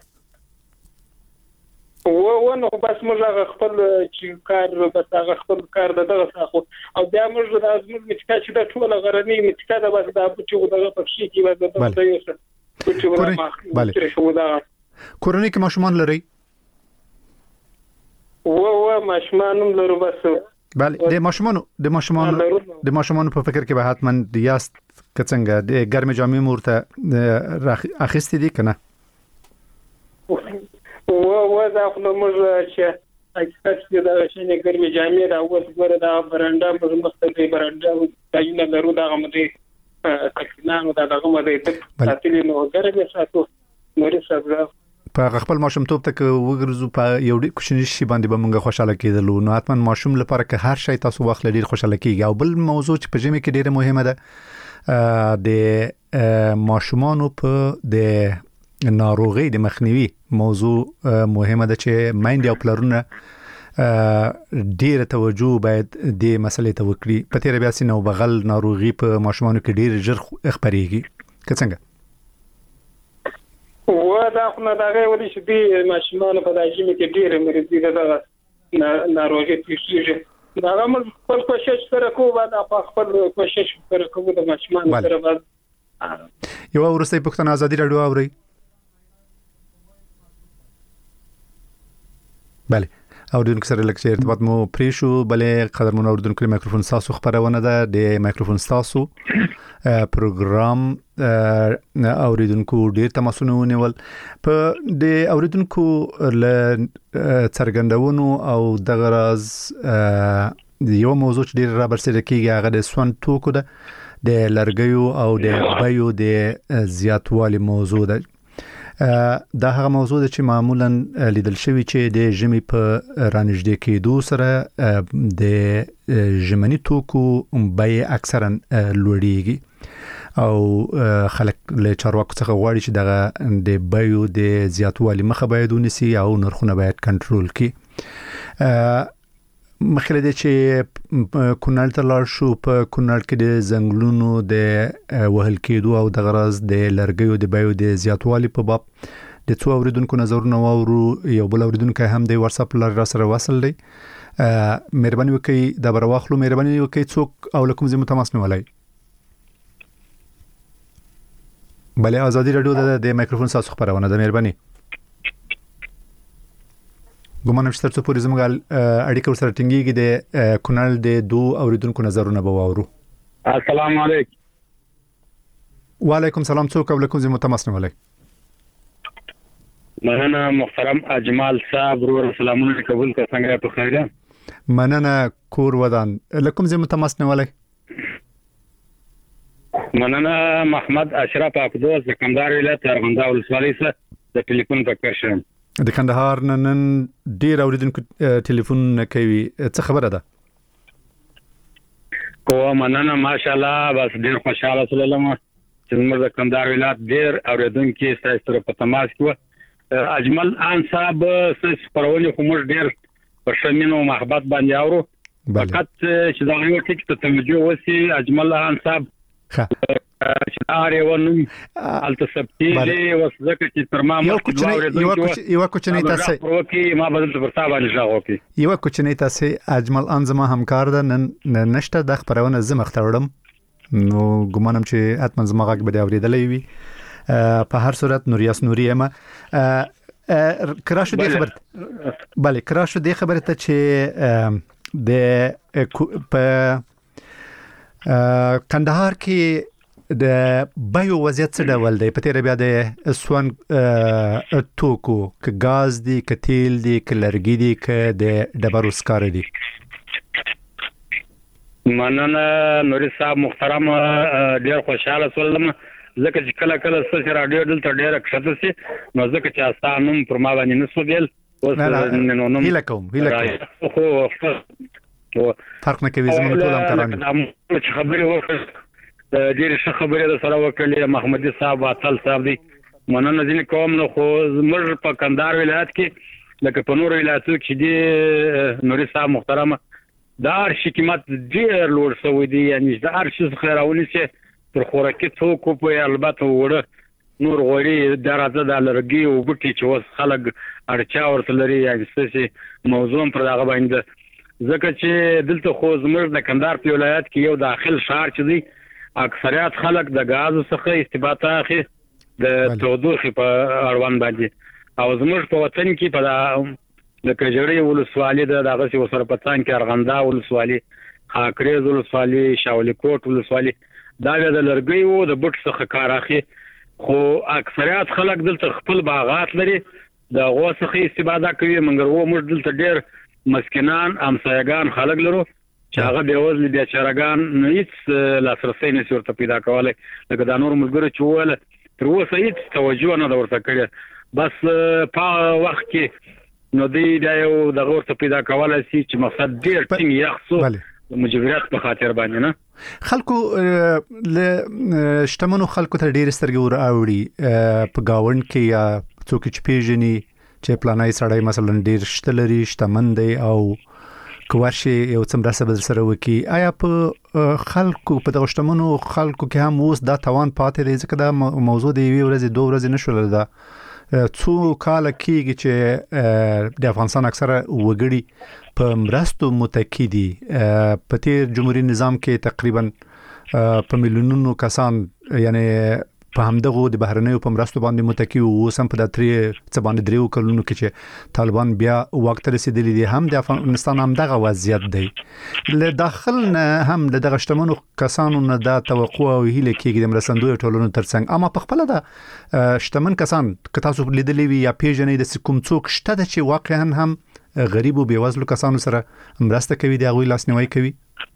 نو بس موږ خپل چې کار بس هغه خپل کار دغه ساخو او بیا موږ د ازمر متکا چې د ټول غرنی متکا د بس د چې دغه پښې کې بس د یوسه کورنۍ کې ماشومان لري ماشومان لرو بس bale د ماشومان په فکر کې به حتما یاست کڅنګه د ګرمه جامې مورته اخیستې دي کنه دا خو موږ چې اکثر دا شنه ګرمي جامې دا اوس ګوره دا برانډا موږ مختلفه برانډا دایونه لرو دا غمدي کښینانو دا دغه مده تاتلی نو ګرمي ساتو نوري صاحب په خپل ماشوم توپ ته وګرځو په یو ډېر کوچنی شي باندې به موږ خوشاله کېدلو نو اتمن ماشوم لپاره که هر شی تاسو واخل ډېر خوشاله کیږي او بل موضوع چې په جمع کې ډېر مهمه ده د ماشومانو په د ناروغي د مخنیوي موضوع مهمه ده چې مایند او پلرونه ډېر توجه باید د مسلې ته وکړي په تیر بیا سينو بغل ناروغي په ماشومانو کې ډېر ژر خبريږي څنګه دا خو نه دغه ولې چې دی ماشومان په دایمي کې ډېر مرزي ده ناروغي پیښیږي دا موږ خپل کوشش سره کوو بعد خپل کوشش سره کوو د ماشومان سره بعد یو ورسته پښتون ازادي راډیو اوري bale اوردونکو سره لکه ارتباط مو پریشو bale قدرمن اوردونکو میکروفون تاسو خبرونه ده د میکروفون تاسو پروګرام اوریدونکو ډیر تماسونه ونیول په د اوریدونکو ل څرګندونو او دغه راز یو موضوع چې ډیر را برسېره کیږي هغه د سون توکو ده د لرګیو او د بایو د زیاتوالي موضوع ده دا هغه موضوع ده چې معمولا لیدل شوی چې د ژمي په رانږدې کېدو سره د ژمنی توکو بای اکثرا لوړیږي او خلک له چارواکو څخه غواړي چې دغه د بایو د زیاتوالي مخه باید ونیسي او نرخونه باید کنټرول کړي مخکې د چې کونړ ته لاړ شو په کونړ کې د زنګلونو د وهل کېدو او د غرض د لرګیو د بایو د زیاتوالي په باب د څو اوریدونکو نظرونه واورو یو بل اوریدونکو هم د واتس اپ لار سره وصل دی مهرباني وکړئ د برواخلو مهرباني وکړئ څوک او لکم زمو تماس نیولای bale ازادي رادیو د میکروفون تاسو خبرونه د مهرباني ګومان چې تاسو پوری زموږ اړیکه سره ټینګيږي د کونړ د دوه اوریدونکو نظرونه به واورو السلام علیکم وعلیکم سلام څوک او لکم زمو تماس نیولای مننه محترم اجمال صاحب ورو سلامونه قبول کا څنګه په خیره مننه کور ودان لکم زمو تماس نیولای مننه محمد اشرف افدوس د کندهار ولایت ارغنداو ولسوالۍ څخه د ټلیفون په کښه د کندهار نن ډیر اوریدونکو ټلیفون کوي، څه خبره ده؟ کوه مننه ماشاءالله، بس ډیر خوشاله سلام چې موږ د کندهار ولایت ډیر اوریدونکو سره په تماس کې اجمل ان صاحب سپارونه کوم ډیر په شمینو محبت باندې اورو، فقط چې دا یو ټیک ته توجه وسی اجمل ان صاحب شعار ونوم التسبتي وسذکر چې ترما یو کوچنی تاسو وکي ما بدل پر تاسو باندې ژغوکي یو کوچنی تاسو اجمل ان زما همکار ده نشته د خبرونه زما ختړم، نو ګمانم چې اتمن زما غږ به اوریدلې وي. په هر صورت نوریاس نوریه ما کراشو دی خبر بله کراشو دی خبره ته چې د په کندهار کې د بایو وضعیت څه ډول دی؟ په تیر بیا د سوان توکو ک غاز دی ک تیل دی ک لرګي دی ک د ډبرو سکار دی. مننه نوري صاحب محترم، ډیر خوشاله سولم ځکه چې کله کله ستاسو رادیو دلته ډیر ښه شي، نو ځکه چې استانم پر ما باندې نسو بیل اوس هیله کوم خو فرق نه کوي، زموږ ټول همکاران چې خبرې وکړي ډېر ښه خبرې د سره وکړلې محمدي صاحب عطل صاحب دی، مننه ځینې کوم. نو خو زموږ په کندهار ولایت کې لکه په نورو ولایتو کې دی نوري صاحب محترمه د هر شي قیمت ډېر لوړ شوی دی، یعنی د هر شي څخه راونی چې پر خوراکي توکو په البته وړه نور غوړي درازه د لرګي او بوټي چې اوس خلک اړتیا ورته لري، یعنی څه موضوع پر هغه باندې ځکه چې دلته خو زموږ د کندهار په ولایت کې یو داخل شهر چې دی اکثریت خلک د غاز څخه استفاده کوي د تودوخې په اړوند باندې، او زموږ په وطن کې په د کجوري ولسوالۍ د دغه څه وسره پتان کې ارغندا ولسوالۍ، خاکریز ولسوالۍ، شاولي کوټ ولسوالۍ دا د لرګي او د بوټ څخه کار اخلي، خو اکثریت خلک دلته خپل باغات لري د غوڅه استفاده کوي، مګر و موږ دلته ډیر مسکینان همسایگان خلک لرو چې هغه به وزل بیا چرګان نه هیڅ لاسرسي نه ورته پیدا کولای، لکه دا نور ملګری چې ول تر اوسه هیڅ توجه نه ورته کړی، بس په وخت کې نو دی دا یو د ورته پیدا کولای شي چې مقصد ډیر ټینګ یخصو مجبوریت په خاطر باندې نه خلکو له شتمنو خلکو ته ډیر سترګې ور اوړي په گاوند کې یا څوک چې پیژني چې پلانای سړی مثلا ډیر شته لري شتمن دی او کواشي یو څومره سبب سره وکي، آیا په خلکو په دغه شتمنو خلکو کې هم اوس دا توان پاتې دی؟ ځکه دا موضوع دی یو ورځ دوه ورځې نشول، دا څو کال کېږي چې د افغانستان اکثره وګړي په مرستو متکی دي. په تیر جمهوریت نظام کې تقریبا په میلیونونو کسان یعنی په همدغه د بهرنیو په مرستو باندې متکی وو، سم په داتري باندې دریو کلونو کې چې طالبان بیا وخت رسیدلی دي، هم د افغانستان هم دغه وضعیت دی. له داخل نه هم دغه شتمنو کسانو نه دا توقع او هیله کېږي د مرستندوی ټولنو ترڅنګ، اما په خپل د شتمن کسان که تاسو لیدلی وي یا پیژنې د کوم څوک شته چې واقعا هم غریب او بیوزلو کسانو سره مرسته کوي، د هغوی لاسنیوي کوي؟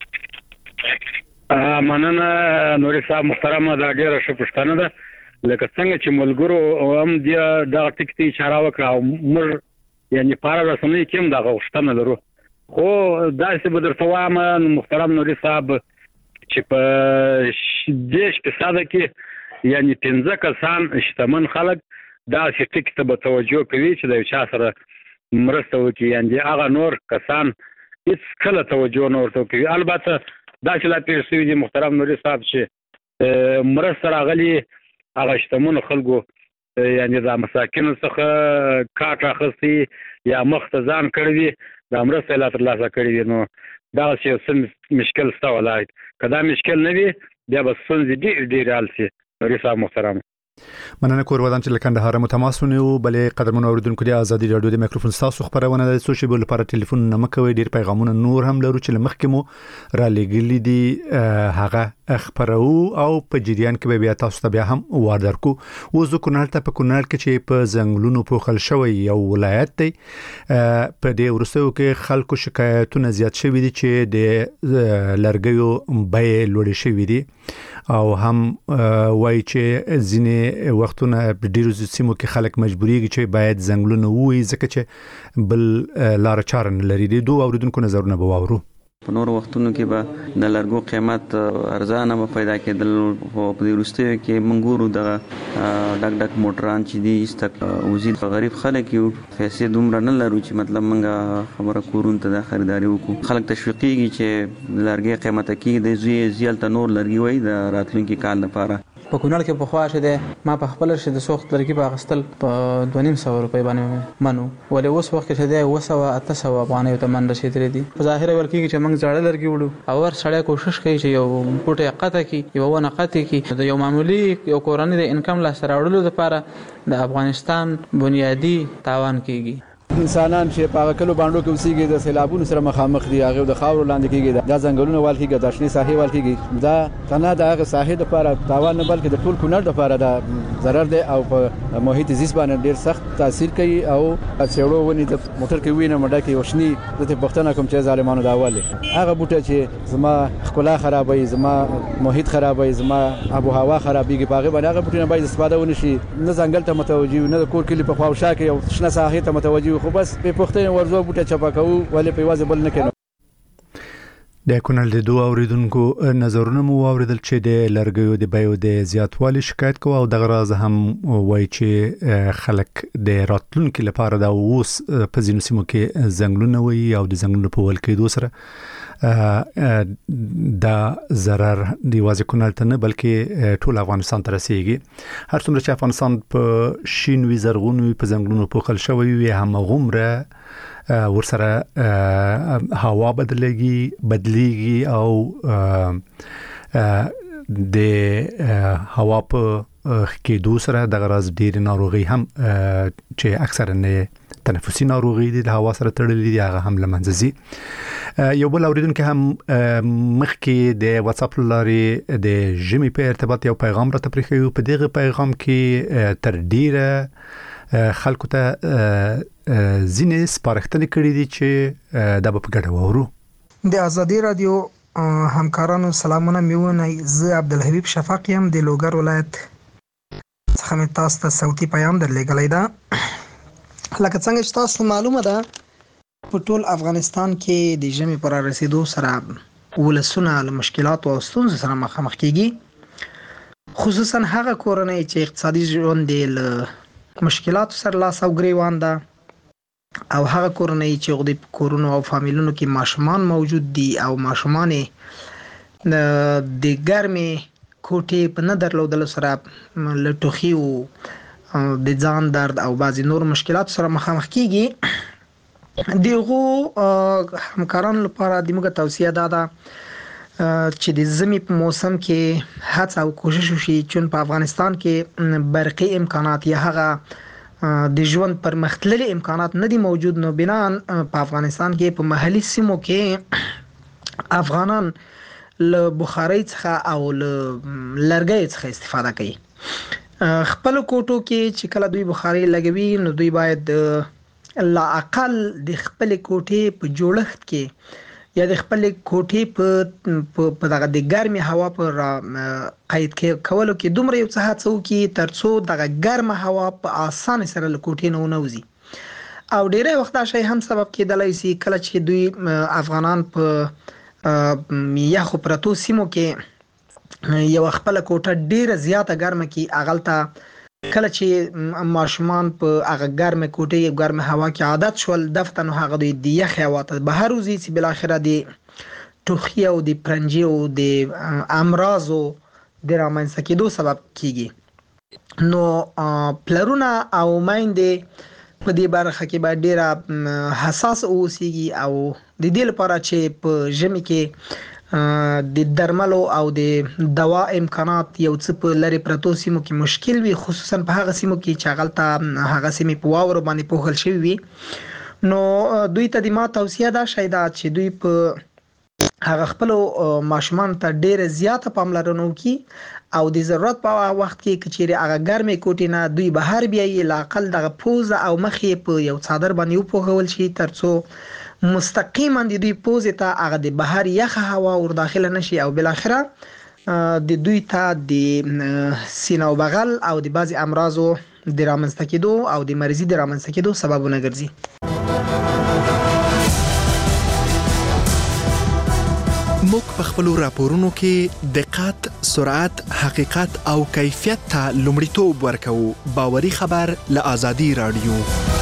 مننه نوري صاحب محترمه، دا ډیره ښه پوښتنه ده، لکه څنګه چې ملګرو هم دا ټیک ته اشاره وکړه او موږ یعنی په اړه رسنۍ کې هم دا غوښتنه لرو، خو دا څه به درته وایم محترم نوري صاحب چې په 10% کې یعنی 15 کسان شتمن خلک دا چې ټیک ته به توجه کوي چې د چا سره مرسته وکړي، یعنی هغه نور کسان هیڅ کله توجه نه ورته کوي. البته دا چې لا پیر شوی دی محترم نوري صاحب چې مرسته راغلي هغه شتمنو خلکو یعنی د مساکینو څخه کاټ اخستي یا مختزان کړی دی د مرسته لا ترلاسه کړی دی، نو دا چې مشکل ستا ولای کدا مشکل نه وي بیا به څنګه ډیر السي نوري صاحب محترم. مننه کور ودان چې لکندهار متماسونه او بلې قدرمن اوریدونکو د ازادي رادیو د میکروفون تاسو خبرونه د سوشل لپاره ټلیفون نه مکوي، ډیر پیغامونه نور هم لرو چې مخکې مو را لګلې دي هغه خبرو او په جریان کې بیا تاسو ته بیا هم واردر کو. وزو کونړ ته په کونړ کې چې په زنګلونو پوښل شوی یو ولایت دی، په دې ورسو کې خلکو شکایتونه زیات شوي دي چې د لرګیو بیې لوړې شوي دي، او هم وای چې ځینې وختونه په ډیرو سیمو کې خلک مجبوريږي چې باید ځنګلونه ووي ځکه چې بل لار چاره نه لري. دوه اوریدونکو نظرونه به واورو. په نور وختونو کې به د لرګو قیمت ارزانه به پیدا کېدل او په دې وروستیو کې منګورو د ډک موټران چې دي استک وزید غریب خلک یو پیسې دومره نه لرو چې مطلب منګه خبره کورون ته د خریداري وکړو. خلک تشویقيږي چې لرګي قیمت کې د زیل ته نور لرګي وای د راتلونکي کال لپاره. په کونړ کې په خواشه ده ما په خپل شه د سوخت لرګي په غستل په 2.5 روپۍ باندې منو ولې اوس وخت کې ده 800 افغانۍ ته من رسیدلې دي. په ظاهر ورکی چې موږ ځړل لرګي وړو او ور سړی کوشش کوي چې یو پټه قطه کې یو ونه قطه کې د یو معمولی یو کورنۍ د انکم لا سره وړلو لپاره د افغانستان بنیادی تاوان کیږي. انسانان چې په کلو باندې کې اوسېږي د سیلابونو سره مخامخ دي هغه د خاور لاندې کېږي دا ځنګلونه وال کېږي د شنې ساحې وال کېږي دا تنه د هغه ساحې لپاره تاوان نه بلکې د ټول کونړ لپاره دا ضرر دی او په محیط زیست باندې ډیر سخت تاثیر کوي او څېړو ونی د موټر کې وینه مډه کې وشني د پښتنه کوم چې ظالمانو دا واله هغه بوټه چې زما خلا خرابوي زما محیط خرابوي زما ابو هوا خرابېږي په هغه باندې هغه بوټونه باید استفاده ونشي نه ځنګل ته متوجي نه د کور کلی په خواوشا کې او شنه ساحې ته متوجي خو بس په پښتنه ورزو بوټه چپاکو ولې په واځ بل نه کینو. د کونړ د دوه اوریدونکو نظرونه مو اوریدل چې د لرګیو د بیو د زیاتوالي شکایت کوي او د غراض هم وایي چې خلک د راتلونکو لپاره د اوس په ځینو سیمو کې ځنګلونه وي او د ځنګلونو په ول کې دوسره دا ضرر دی واځي کونړ ته نه بلکې ټول افغانستان ته رسیږي. هر څومره چې افغانستان په شین وی زرغون وي په ځنګلونو پوښل شوی وي هم غومره ورسره هوا بدلېږي او د هوا په کې دوسره د غراض ډیر ناروغي هم چې اکثر نه تنفسي ناروغي دي د هوا سره تړلې دي هغه هم لمنځه ځي. یو بل اوریدونکو هم مخکې د واتس اپ لارې د جمی په ارتباط یو پیغام را تپریخي په دغه پیغام کې تر ډیره خلکو ته زینې سپارښتنې کړې دي چې دا په ګډه وورو. د ازادي رادیو همکارانو سلامونه میونه زه عبدالحبیب شفاق یم د لوګر ولایت څخه مې تاسو ته صوتي پیغام درلېږلی ده. لکه څنګه چې تاسو معلومه ده په ټول افغانستان کې د ژمي پر رسیدو سره ولسونه له مشکلات او ستونزو سره مخامخ کیږي خصوصا هغه کورنۍ چې اقتصادي ژوند له مشکلات سره لاس او ګریوان ده او هغه کورنۍ چې د کورونو او فامیلونو کې ماشومان موجود دي او ماشومان د ګرمي کوټې په نه درلودل سره له ټوخي او د ځان درد او بعضی نور مشکلات سره مخامخ کیږي. دغه همکارانو لپاره د موږ توصیه ده چې د ژمي په موسم کې هڅه او کوشش وشي چې په افغانستان کې برقي امکانات یا هغه د ژوند پر مختللي امکانات نه دي موجود نو بنا په افغانستان کې په محلي سیمو کې افغانان له بخارۍ څخه او له لرګي څخه استفاده کوي. خپل کوټو کې چې کله دوی بخارۍ لګوي نو دوی باید لا اقل د خپل کوټې په جوړښت کې یا د خپل کوټې په دغه د ګرمي هوا پر قید کولو کې دومره یو څه هڅه وکړي ترڅو دغه ګرمه هوا په اسانه سره له کوټې نه ونوځي او ډیری وخت دا شی هم سبب کېدلی شي کله چې دوی افغانان په یخو پرتو سیمو کې یو خپل کوټه ډیره زیاته ګرمه کې اغلته کله چې ماشومان په هغه ګرمه کوټه یو ګرمه هوا کې عادت شول دفته نو هغه د یخ هوا ته بهر وځي چې بل اخره د ټوخي او د پرنجي او د امراضو د رامنځته کېدو سبب کیږي. نو پلرونه او مایندې په دې برخه کې باید ډیره حساس اوسېږي او د دې لپاره چې په ژمي کې د درملو او د دوا امکانات یو څه په لری پرتو سیمو کې مشکل وي خصوصا په هغه سیمو کې چې غلطه هغه سیمې په واورو باندې پوښل شوی وي نو دوی ته د ما توصیه ده شایدا چې دوی په هغه خپل ماشومان ته ډیره زیاته پاملرنه وکړي او د ضرورت په وخت کې کچېره هغه ګرمه کوټې نه دوی بهر بیاي لاقل دغه پوز او مخې په یو څادر باندې وپوښول شي ترڅو مستقیما د دوی پوزې ته هغه د بهر یخ هوا ور داخله نشي او بل اخره د دوی ته د سینه او بغل او د بعضی امراضو د رامنځته کېدو او د مریضي د رامنځته کېدو سببونه ګرځي. موږ په خپل راپورونو کې دقت، سرعت، حقیقت او کیفیت ته لومړیتوب ورکوو. باوري خبر له آزادي رادیو.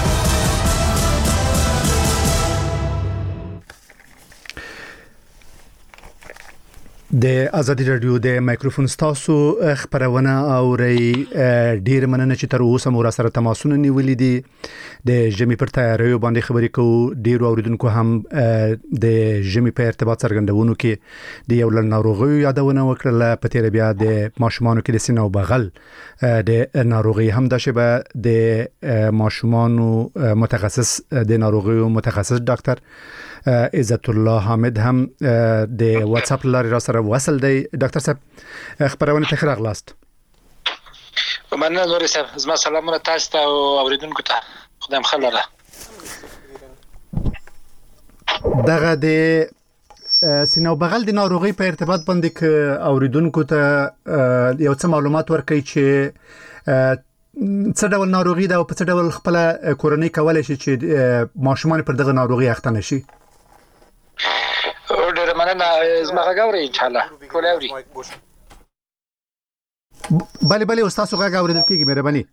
د ازادي رادیو د مایکروفون ستاسو خبرونه او ډیر مننه چې تر اوسه مو را سره تماسونه نیولې دي. د جمی پر تیاریو باندې خبرې کوو. ډیر اوریدونکو هم د جمی په ارتباط څرګندونو کې د یو لړ ناروغیو یادونه وکړه. په تیر بیا د ماشومانو کې د سینه او بغل د ناروغي هم د شبه د ماشومانو متخصص د ناروغیو متخصص ډاکټر عزت الله حامد هم د واتس اپ لارې را سره وصل دی. ډاکټر صاحب خبرونه ته راغلاست. مننه نور صاحب. زما سلامونه تاسو ته او اوریدونکو ته. خدایم خیر لره. دغه د سینه او بغل د ناروغي په ارتباط باندې ک اوریدونکو ته یو څه معلومات ورکړي چې څه ډول ناروغي ده او په څه ډول خپل کورنۍ کولای شي چې ماشومان پر دغه ناروغي اخته نشي. ډېر مننه. زما غاوري ان شاء الله ټول اوري. بله استاد غاګه اوریدل کیږي. مهرباني.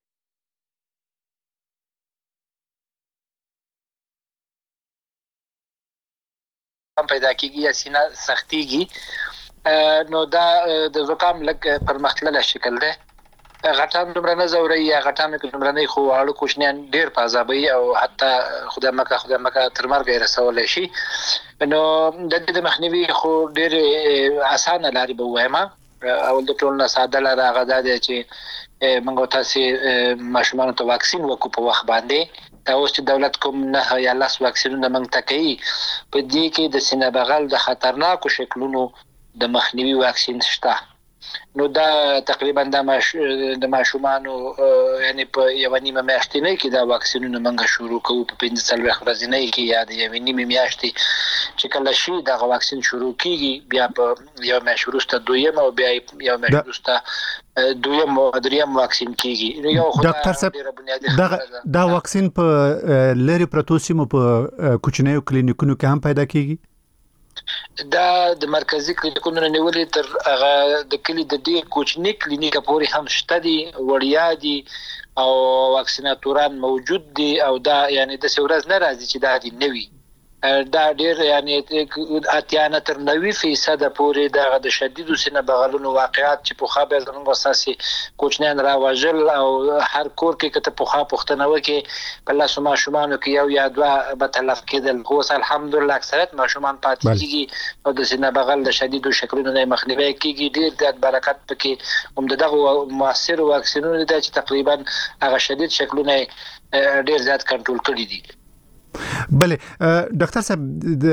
پیدا کیږي یا سینه سختيږي نو دا د زکام لګ پرمختلل شکل ده. غټان دومره نه زوري یا غټان کې دومره نه خو اړو کوشنیان ډیر پازابي او حتی خدای مکه تر مرګ رسول شي. نو د دې مخنیوي خو ډیر اسانه لاري به وایم. اول د ټول نه ساده لاره غدا دي چې موږ تاسو ماشومان ته واکسین وکړو په وخت باندې. دا اوس چې دولت کوم نه یا لاس واکسینونه موږ ته کوي. په دې کې د سینه بغل د خطرناکو شکلونو د مخنیوي واکسین شته. نو دا تقریبا د ماشومانو یعنی په یو نیمه میاشتې نه کې دا واکسینونه موږ شروع کوو. په 15 ورځې نه کې یا د یو نیمه میاشتې چې کله شي دا واکسین شروع کیږي بیا په یو میاشت وروسته دویم او بیا یو میاشت وروسته دویم او دریم واکسین کیږي. یو ډاکټر صاحب دا واکسین په لری پروتو سیمو په کوچنیو کلینیکونو کې هم پیدا کیږي. دا د مرکزی کلینیکونو نیولې تر هغه د کلی د دې کوچنی کلینیک پورې هم شته دي وړیا دي او واکسیناتوران موجود دي او دا یعنی د سورز نه راځي چې دا دي نوي. دا ډیر یعنی اتیانه تر 90% پورې د شدیدو سینه بغلونو واقعات چې په خابه زموږ اساسي کوچنیان راوژل او هر کور کې کته په خا پختنه وکي په لاسو ماشومان کې یو یا دوه به تلف کېدل. خو الحمدلله اکثریت ماشومان پاتې کیږي او د سینه بغل د شدیدو شکلونو نه مخنیوي کیږي. ډیر د برکت پکې هم دغه موثر واکسینونه دي چې تقریبا هغه شدید شکلونه ډیر زیات کنټرول کړي دي. بله ډاکټر صاحب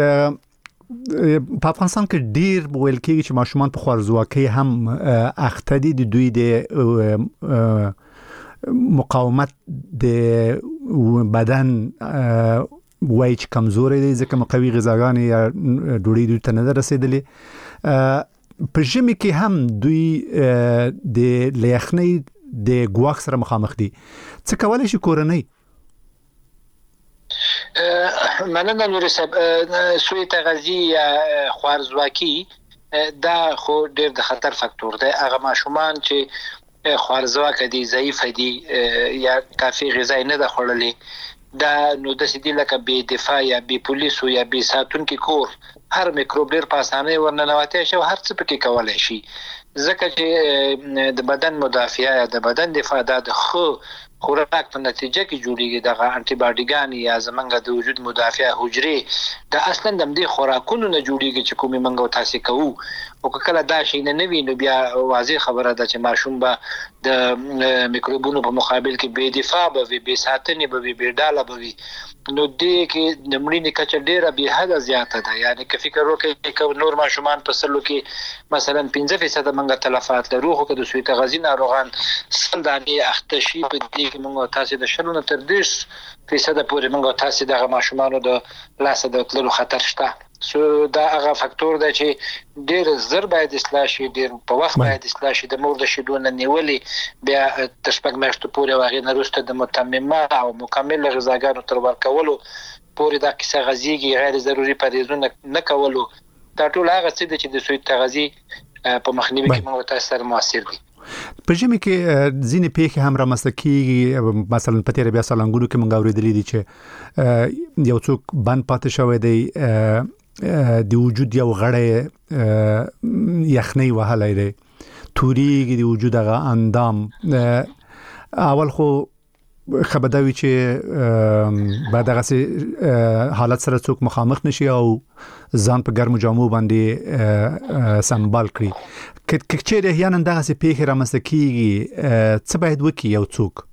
په افغانستان کې ډیر ویل کېږي چې ماشومان په خوارزواکۍ هم اخته دي. د دوی د مقاومت د بدن وای چې کمزوري دي ځکه مقوي غذاګانې یا ډوډۍ دوی ته نه رسیدلې. په ژمي کې هم دوی د لیخنۍ د ګواښ سره مخامخ دي. څه کولای شي کورنۍ؟ مننه نور صاحب. سوی تغذیه یا خوارزواکي دا خو ډېر د خطر فاکتور دی. هغه ماشومان چې خوارزواک دي ضعیف دي یا کافي غذا نه ده خوړلې دا نو د سیدی لکه بی دفاع یا بی پولیس یا بی ساتون کې کور هر میکروب ډېر په اسانه ورننواتې شي او هر څه پکې کولای شي. ځکه چې د بدن مدافعه یا د بدن دفاع د خو خوراک په نتیجه کې جوړیږي. دغه انټي باډیګان یا زمونږ د وجود مدافع حجرې د اصلا د دې خوراکونو نه جوړیږي چې کومې منګو تاسو کوو. او کله دا شي نه وي نو بیا واضح خبره ده چې ماشوم به د میکروبونو په مقابل کې بے دفاع به وي، بے ساتنې به وي، بے ډاله به وي. نو دې کې د مړینې کچه ډیره به حد زیاته ده. یعنی که فکر وکړئ چې نور ماشومان په سلو کې مثلا 15% منګه تلفات لري خو د سوی تغذیه ناروغان سل دانې اخته شي. په دې کې موږ تاسو د شلونه تر 10% پورې موږ تاسو د ماشومانو د لاس د تللو خطر شته. سو دا هغه فاکتور دی چې ډیر زر باید اصلاح شي، ډیر په وخت باید اصلاح شي. د مور د شیدو نه نیولې بیا تر شپږ میاشتو پورې هغې نه وروسته د متممه او مکمل غذاګانو تر ورکولو پورې دا کیسه غذیږي، غیر ضروري پرهیزونه نه کولو. دا ټول هغه څه دي چې د سوی تغذی په مخنیوي کې موږ تاسو سره موثر دي. په ژمي کې ځینې پیښې هم رامنځته کیږي، مثلا په تیر بیا سالنګونو کې موږ اوریدلې دي چې یو څوک بند پاتې شوی دی، د وجود یو غړی یخنۍ وهلی دی، توریږي د وجود هغه اندام. اول خو خبرداوی چې بعد هغه حالت سره څوک مخامخ نشي او ځان په ګرمو جامو باندې سنبال کړي. که چیرې احیانا دغه څه پیښې رامنځته کیږي، څه باید وکړي یو څوک؟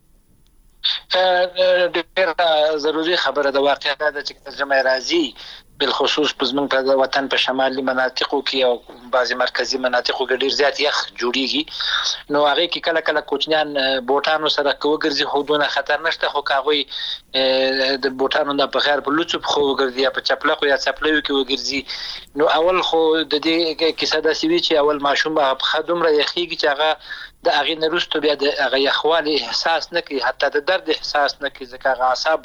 ډېر ضروري خبره ده. واقعا دا چې ترجمه راځي بالخصوص په زمونږ په وطن په شمالي مناطقو کې او بعضي مرکزي مناطقو کې ډېر زیات یخ جوړیږي، نو هغه کې کله کله کوچنیان بوټانو سره کوګرځي، خودونه خطر نشته، خو کاغوي د بوټانو نه په غیر په لوڅو خو وګرځي یا په چپلخو یا چپلوي کې وګرځي. نو اول خو د دې کیسه د سوي چې اول ماشوم په خدومره یخیږي چې هغه د هغه نرستو بیا د هغه یخوالي احساس نه کوي، حتی د درد احساس نه کوي، ځکه هغه اعصاب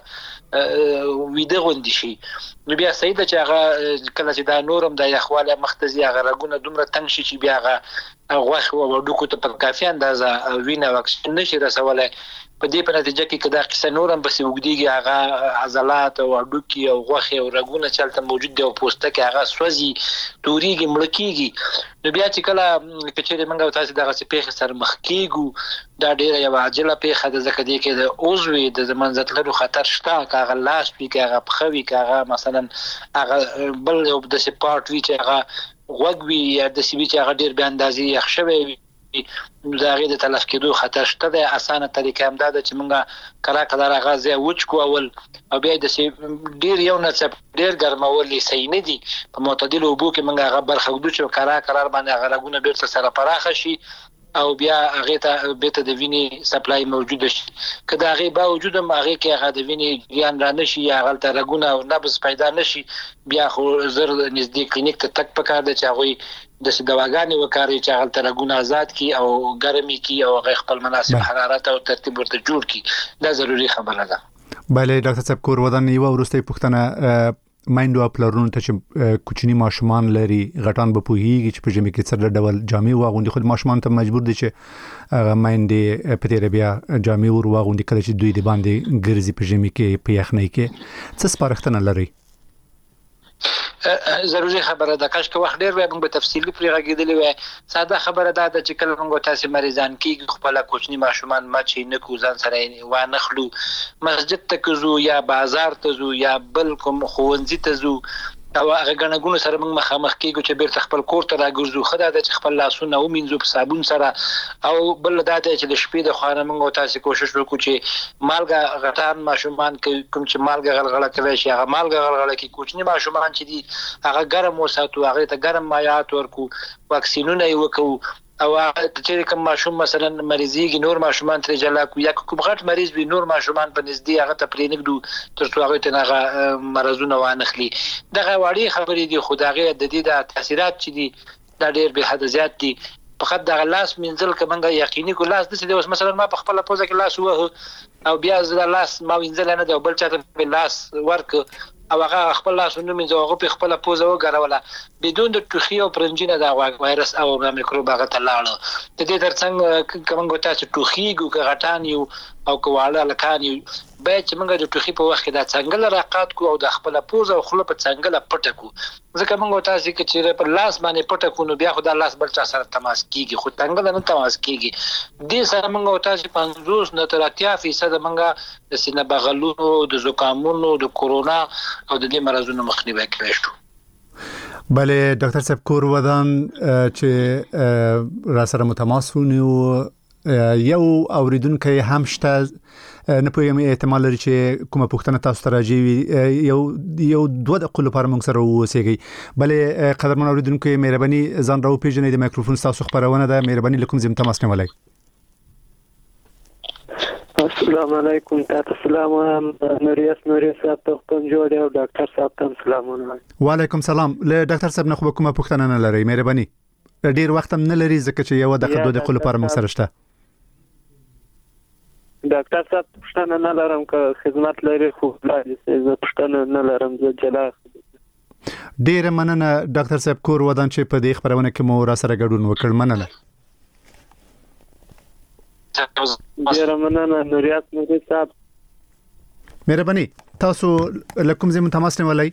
ویده غوندي شي. نو بیا صحیح ده چې هغه کله چې دا نورم د یخوالي مختزي هغه رګونه دومره تنګ شي چې بیا هغه غوښه او ډوکو ته په کافي اندازه وینه واکسین نشي رسولای. په دې په نتیجه کې کدا قصه نورم بس وګديږي، هغه عضلات او هډوکي او غوښه او رګونه چلته موجود دي او پوسټه کې هغه سوځي، توريږي، مړکیږي. نو بیا چې کله کچېره منګو تاسو دغه څه پیښه سره مخ کیږو، دا ډیره یو عاجله پیښه ده، ځکه دې کې د اوزوي د منځتلو خطر شته، کاغه لاس پی کاغه پخوي، کاغه مثلا هغه بل یو د سپارت وی چې هغه غوګوي یا د سی وی چې هغه ډیر به اندازي یخ شوی وي، زاغې د تلف کېدو خطر شته. د اسانه طریقه هم دا ده چې موږ کله کله راغازه وچ کو اول او بیا د ډیر یو نه ډیر ګرمولې صحیح نه دي، په معتدل اوبو کې موږ هغه برخه ودو چې قرار باندې هغه رګونه بیرته سره پراخه شي او بیا هغه ته بیت د ویني سپلای موجود شي. کله هغه باوجود هم هغه کې هغه د ویني ګیان را نشي یا هغه ته رګونه او نبض پیدا نشي، بیا خو زر نږدې کلینیک ته تک پکار دی چې هغه د دواګانې وکاري چې هغه ته رګونه آزاد کی او ګرمي کی او هغه خپل مناسب حرارت او ترتیب ورته جوړ کی. دا ضروری خبره ده. بله ډاکټر صاحب، کور ودان یو ورسته پښتنه مایندو اپلرونو ته چې کوچنی ماشومان لري، غټان به پوهیږي چې په ژمي کې څه ډول جامې واغوندي، خو ماشومان ته مجبور دي چې هغه مایندې په تیر بیا جامې ور واغوندي کله چې دوی د باندې ګرځي په ژمي کې په یخنۍ کې. څه سپارښتنه لري؟ ضروري خبره ده. کاش که وخت ډیر وای موږ به تفصیلی پرې غږیدلې وای. ساده خبره ده چې کله موږ تاسو مریضان کیږي خپل کوچنی ماشومان مچې نه کوزان سره و نه خلو، مسجد ته زو یا بازار ته زو یا بل کوم خوونځي ته زو او هغه غنګونو سره موږ مخامخ کیږو چې بیرته خپل کور ته راګرځو، خدای د خپل لاسونه او مینځو په صابون سره، او بل دا چې د شپې د خوانه موږ تاسو کوشش وکړو چې مالګه غټان ماشومان کوم چې مالګه غلغله کوي شي هغه مالګه غلغله کې کوچنی ماشومان چې دي هغه ګرم وساتو، هغه ته ګرم مایعات ورکو، واکسینونه یې وکړو، او چې کوم ماشوم مثلا مریضيږي نور ماشومان تر جلا کو یا کوم غټ مریض وي نور ماشومان په نږدې هغه ته پرېنګدو تر څو هغه ته هغه مرزونه وانخلي. دغه وړي خبرې دي، خدای د دې د تاثیرات چې دي دا ډېر به حد زیات دي. فقط د لاس منځل کومه یقیني کو لاس د څه مثلا ما په خپل پوزه کې لاس وه او بیا زړه لاس ما وینځل نه دی بل چاته په لاس ورک او هغه خپل لاسونه منځو هغه په خپل پوزه وګروله بدون د ټوخي او پرنجینه دا وایرس او میکروب هغه ته لاړ. د دې ترڅنګ کومه تاسو ټوخي ګو غټان یو او کوواله لکان یو به چې موږ د ټوخي په وخت کې دا څنګه راقات کو او د خپل پوزه او خله په څنګه پټ کو، ځکه موږ تاسو کې چې په لاس باندې پټ کو نو بیا خو د لاس بل چا سره تماس کیږي، خو څنګه نه تماس کیږي. دې سره موږ تاسو 50 نه تر 80% موږ د سینه بغلونو د زکامونو د کورونا او د دې مرزونو مخنیوي کوي. بله ډاکټر صاحب، کور ودان چې را سره متماس ونیو یو اوریدونکو هم شته، نه پوهیم احتمال لري چې کومه پوښتنه تاسو ته راځي یو دوه دقیقې لپاره موږ سره اوسېږئ. بله قدرمن اوریدونکو مهرباني ځان راو پیژنئ، د مایکروفون تاسو خبرونه ده، مهرباني لکم زم تماس نیولای. السلام علیکم تاسو سلام نوریاس صاحب ته خپل جوړ او ډاکټر صاحب ته سلامونه. وعلیکم سلام. له ډاکټر صاحب نه خو کومه پوښتنه نه لري مهرباني. ډیر وخت هم نه لري ځکه چې یو د خدو د خپل لپاره موږ سره شته. ډاکټر صاحب پوښتنه نه لرم که خدمت لري خو زه پوښتنه نه لرم زه جلا. ډیر مننه ډاکټر صاحب کور ودان چې په دې خبرونه کې مو را سره ګډون وکړ. مننه. ډیر مننه نوریاس صاحب. مهرباني تاسو لکم زموږ تماس نیولای.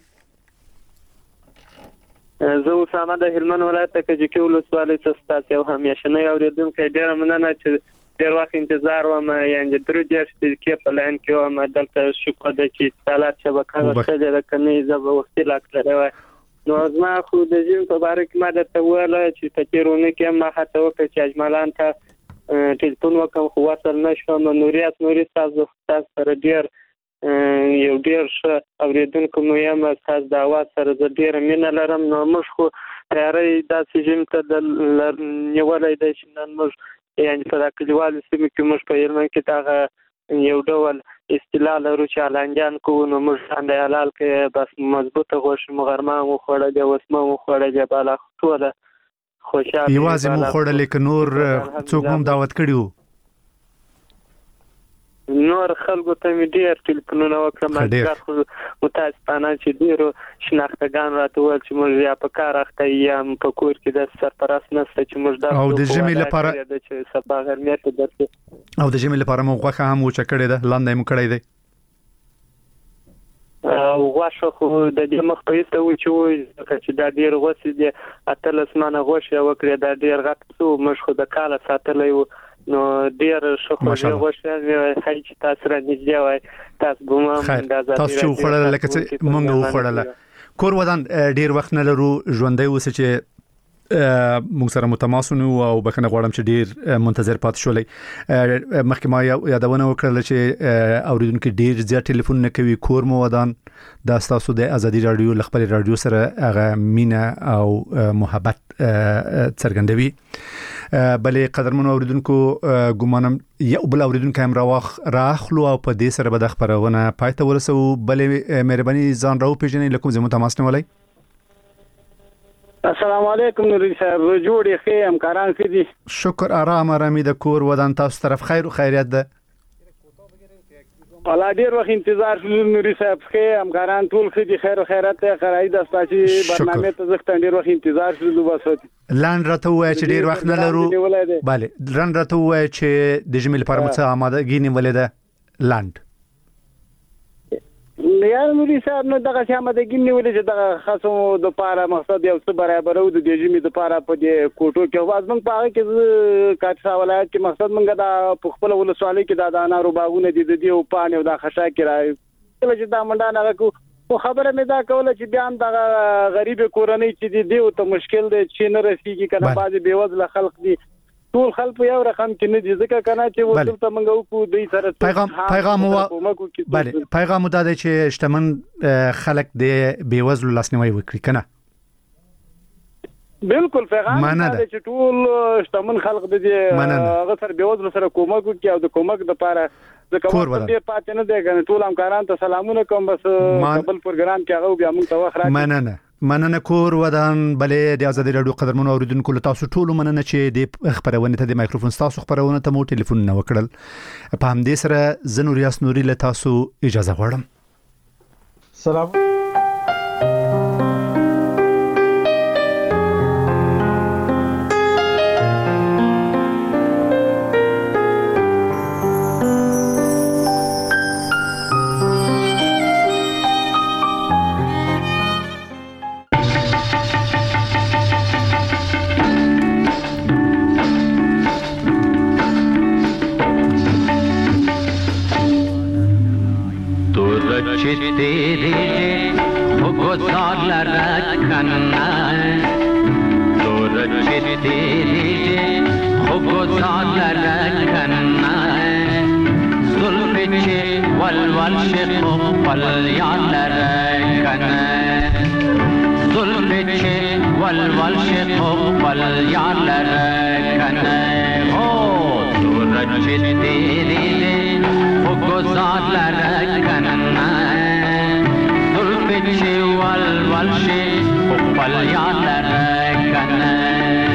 زه اسامه د هلمند ولایت ته کې کېولو سوالي څه یو همیشنه اوریدونکو ډیر مننه چې ډیر وخت انتظار وم یعنی درو دیش کې په لاین کې وم دلته شکر د چې سالات شبکه ورسره د کني زب وختي لاکړه نو زما خو د جیم په باره کې ما د توله چې تکرونه کې ما هڅه وکړه چې اجمالان ته ټلیفون وکم خو وصل نشوم. نوریاس تاسو سره ډیر یو ډیر ښه اوریدونکو مو یم تاسو د اواز سره د ډیر مینه لرم. نو موږ خو تیاری داسې جیم ته د نیولای دی چې نن موږ یعنی په کلیوالو سیمو کې موږ په هلمند کې دا یو ډول اصطلاح لرو چې الانجان کوو. نو موږ باندې حلال کې بس مضبوطه غوښه مو غرمه مو خوړلې وسمه مو خوړلې بالا ټوله خوشاله یوازې مو خوړلې که نور څوک هم دعوت کړي وو؟ نور خلکو ته مې ډېر ټلیفونونه وکړم خو متاسفانه چې ډېرو شناختګان راته وویل چې موږ یا په کار اخته یا په کور کې د سرپرست نشته چې موږ دا او د ژمي لپاره چې سبا غرمې ته درته او د ژمي لپاره مو غوښه هم وچه کړې ده لاندې مو کړی دی غوښه خو د دې مخ په ایسته و چې وایي چې دا ډېر غوښې دي اتلس منه غوښې وکړې دا ډېر غټ څه موږ خو د کاله ساتلی و نو ډیر شکر غوښه هي چې تاسو را نږدې وای تاسو ګومان دا تاسو چې وخړل لکه چې مونږ وخړل کور ودان ډیر وخت نه لرو ژوندۍ اوس چې مونږ سره متماسون او بخنه غواړم چې ډیر منتظر پات شولې مخکې ما یادونه وکړل چې اوریدونکو ډیر زیات ټلیفون نه کوي کور مو ودان دا تاسو د ازادي رادیو لخبر رادیو سره هغه مینا او محبت څرګندوي بلې قدرمنو اوریدونکو ګومانم یو بل اوریدونکو هم راخلو او په دې سره به د خبرونه پاتې ورسو بلې مهرباني ځان راو پیژنې لکه زموږ تماس نه ولای. السلام علیکم نوري صاحب جوړې خې همکاران کې دي شکر آرامي د کور ودان تاسو طرف خیر او خیریت ده ولا ډیر وخت انتظار شو نوري صاحب خې همکاران ټول خې دي خیر او خیرات ته خړای د سپاچی برنامه ته زخت ډیر وخت انتظار شو بس لاند راته وای چې ډیر وخت نه لرو bale لاند راته وای چې د جمیل لپاره مڅ آمادګی نیولې ده لاند یا نوري صاحب نو دغه آمادګی نیولې چې دغه خاصو د پاره مقصد یو څه برابرو د جمی د پاره په دې کوټو کې واز موږ پاره کې کاټا ولایت کې مقصد موږ د خپل ولسوالۍ کې د انارو باغونه دي د دې او پانی او د خشا کې راي چې دا منډه نه کو خبره مې دا کوله چې بیا د غریب کورنۍ چې دی او ته مشکل دی چې نه رسیږي کنه بعضي بیوزله خلک دي ټول خلک یو رقم کې نه دي ځکه کنه چې وځل ته منغو کو دوی سره پیغام دا دی چې شتمن خلک د بیوزلو لاسنیوي وکړي کنه بالکل پیغام دا دی چې ټول شتمن خلک د هغه سره بیوزلو سره کومک کوي او د کومک لپاره ځکه دې پاتې نه دی کنه ټول همکاران ته سلامونه کوم بس خپل پروګرام کې هغه بیا موږ ته وخره مننه کور ودان بلې د ازادي رادیو قدرمنو اوریدونکو له تاسو ټول مننه چې د خبرونه ته د مایکروفون تاسو خبرونه ته مو ټلیفون نه وکړل په هم دې سره زنوریاس نوري له تاسو اجازه غواړم. سلام گذار لرکنه زلف چی ول ول شی خپل یاد لرکنه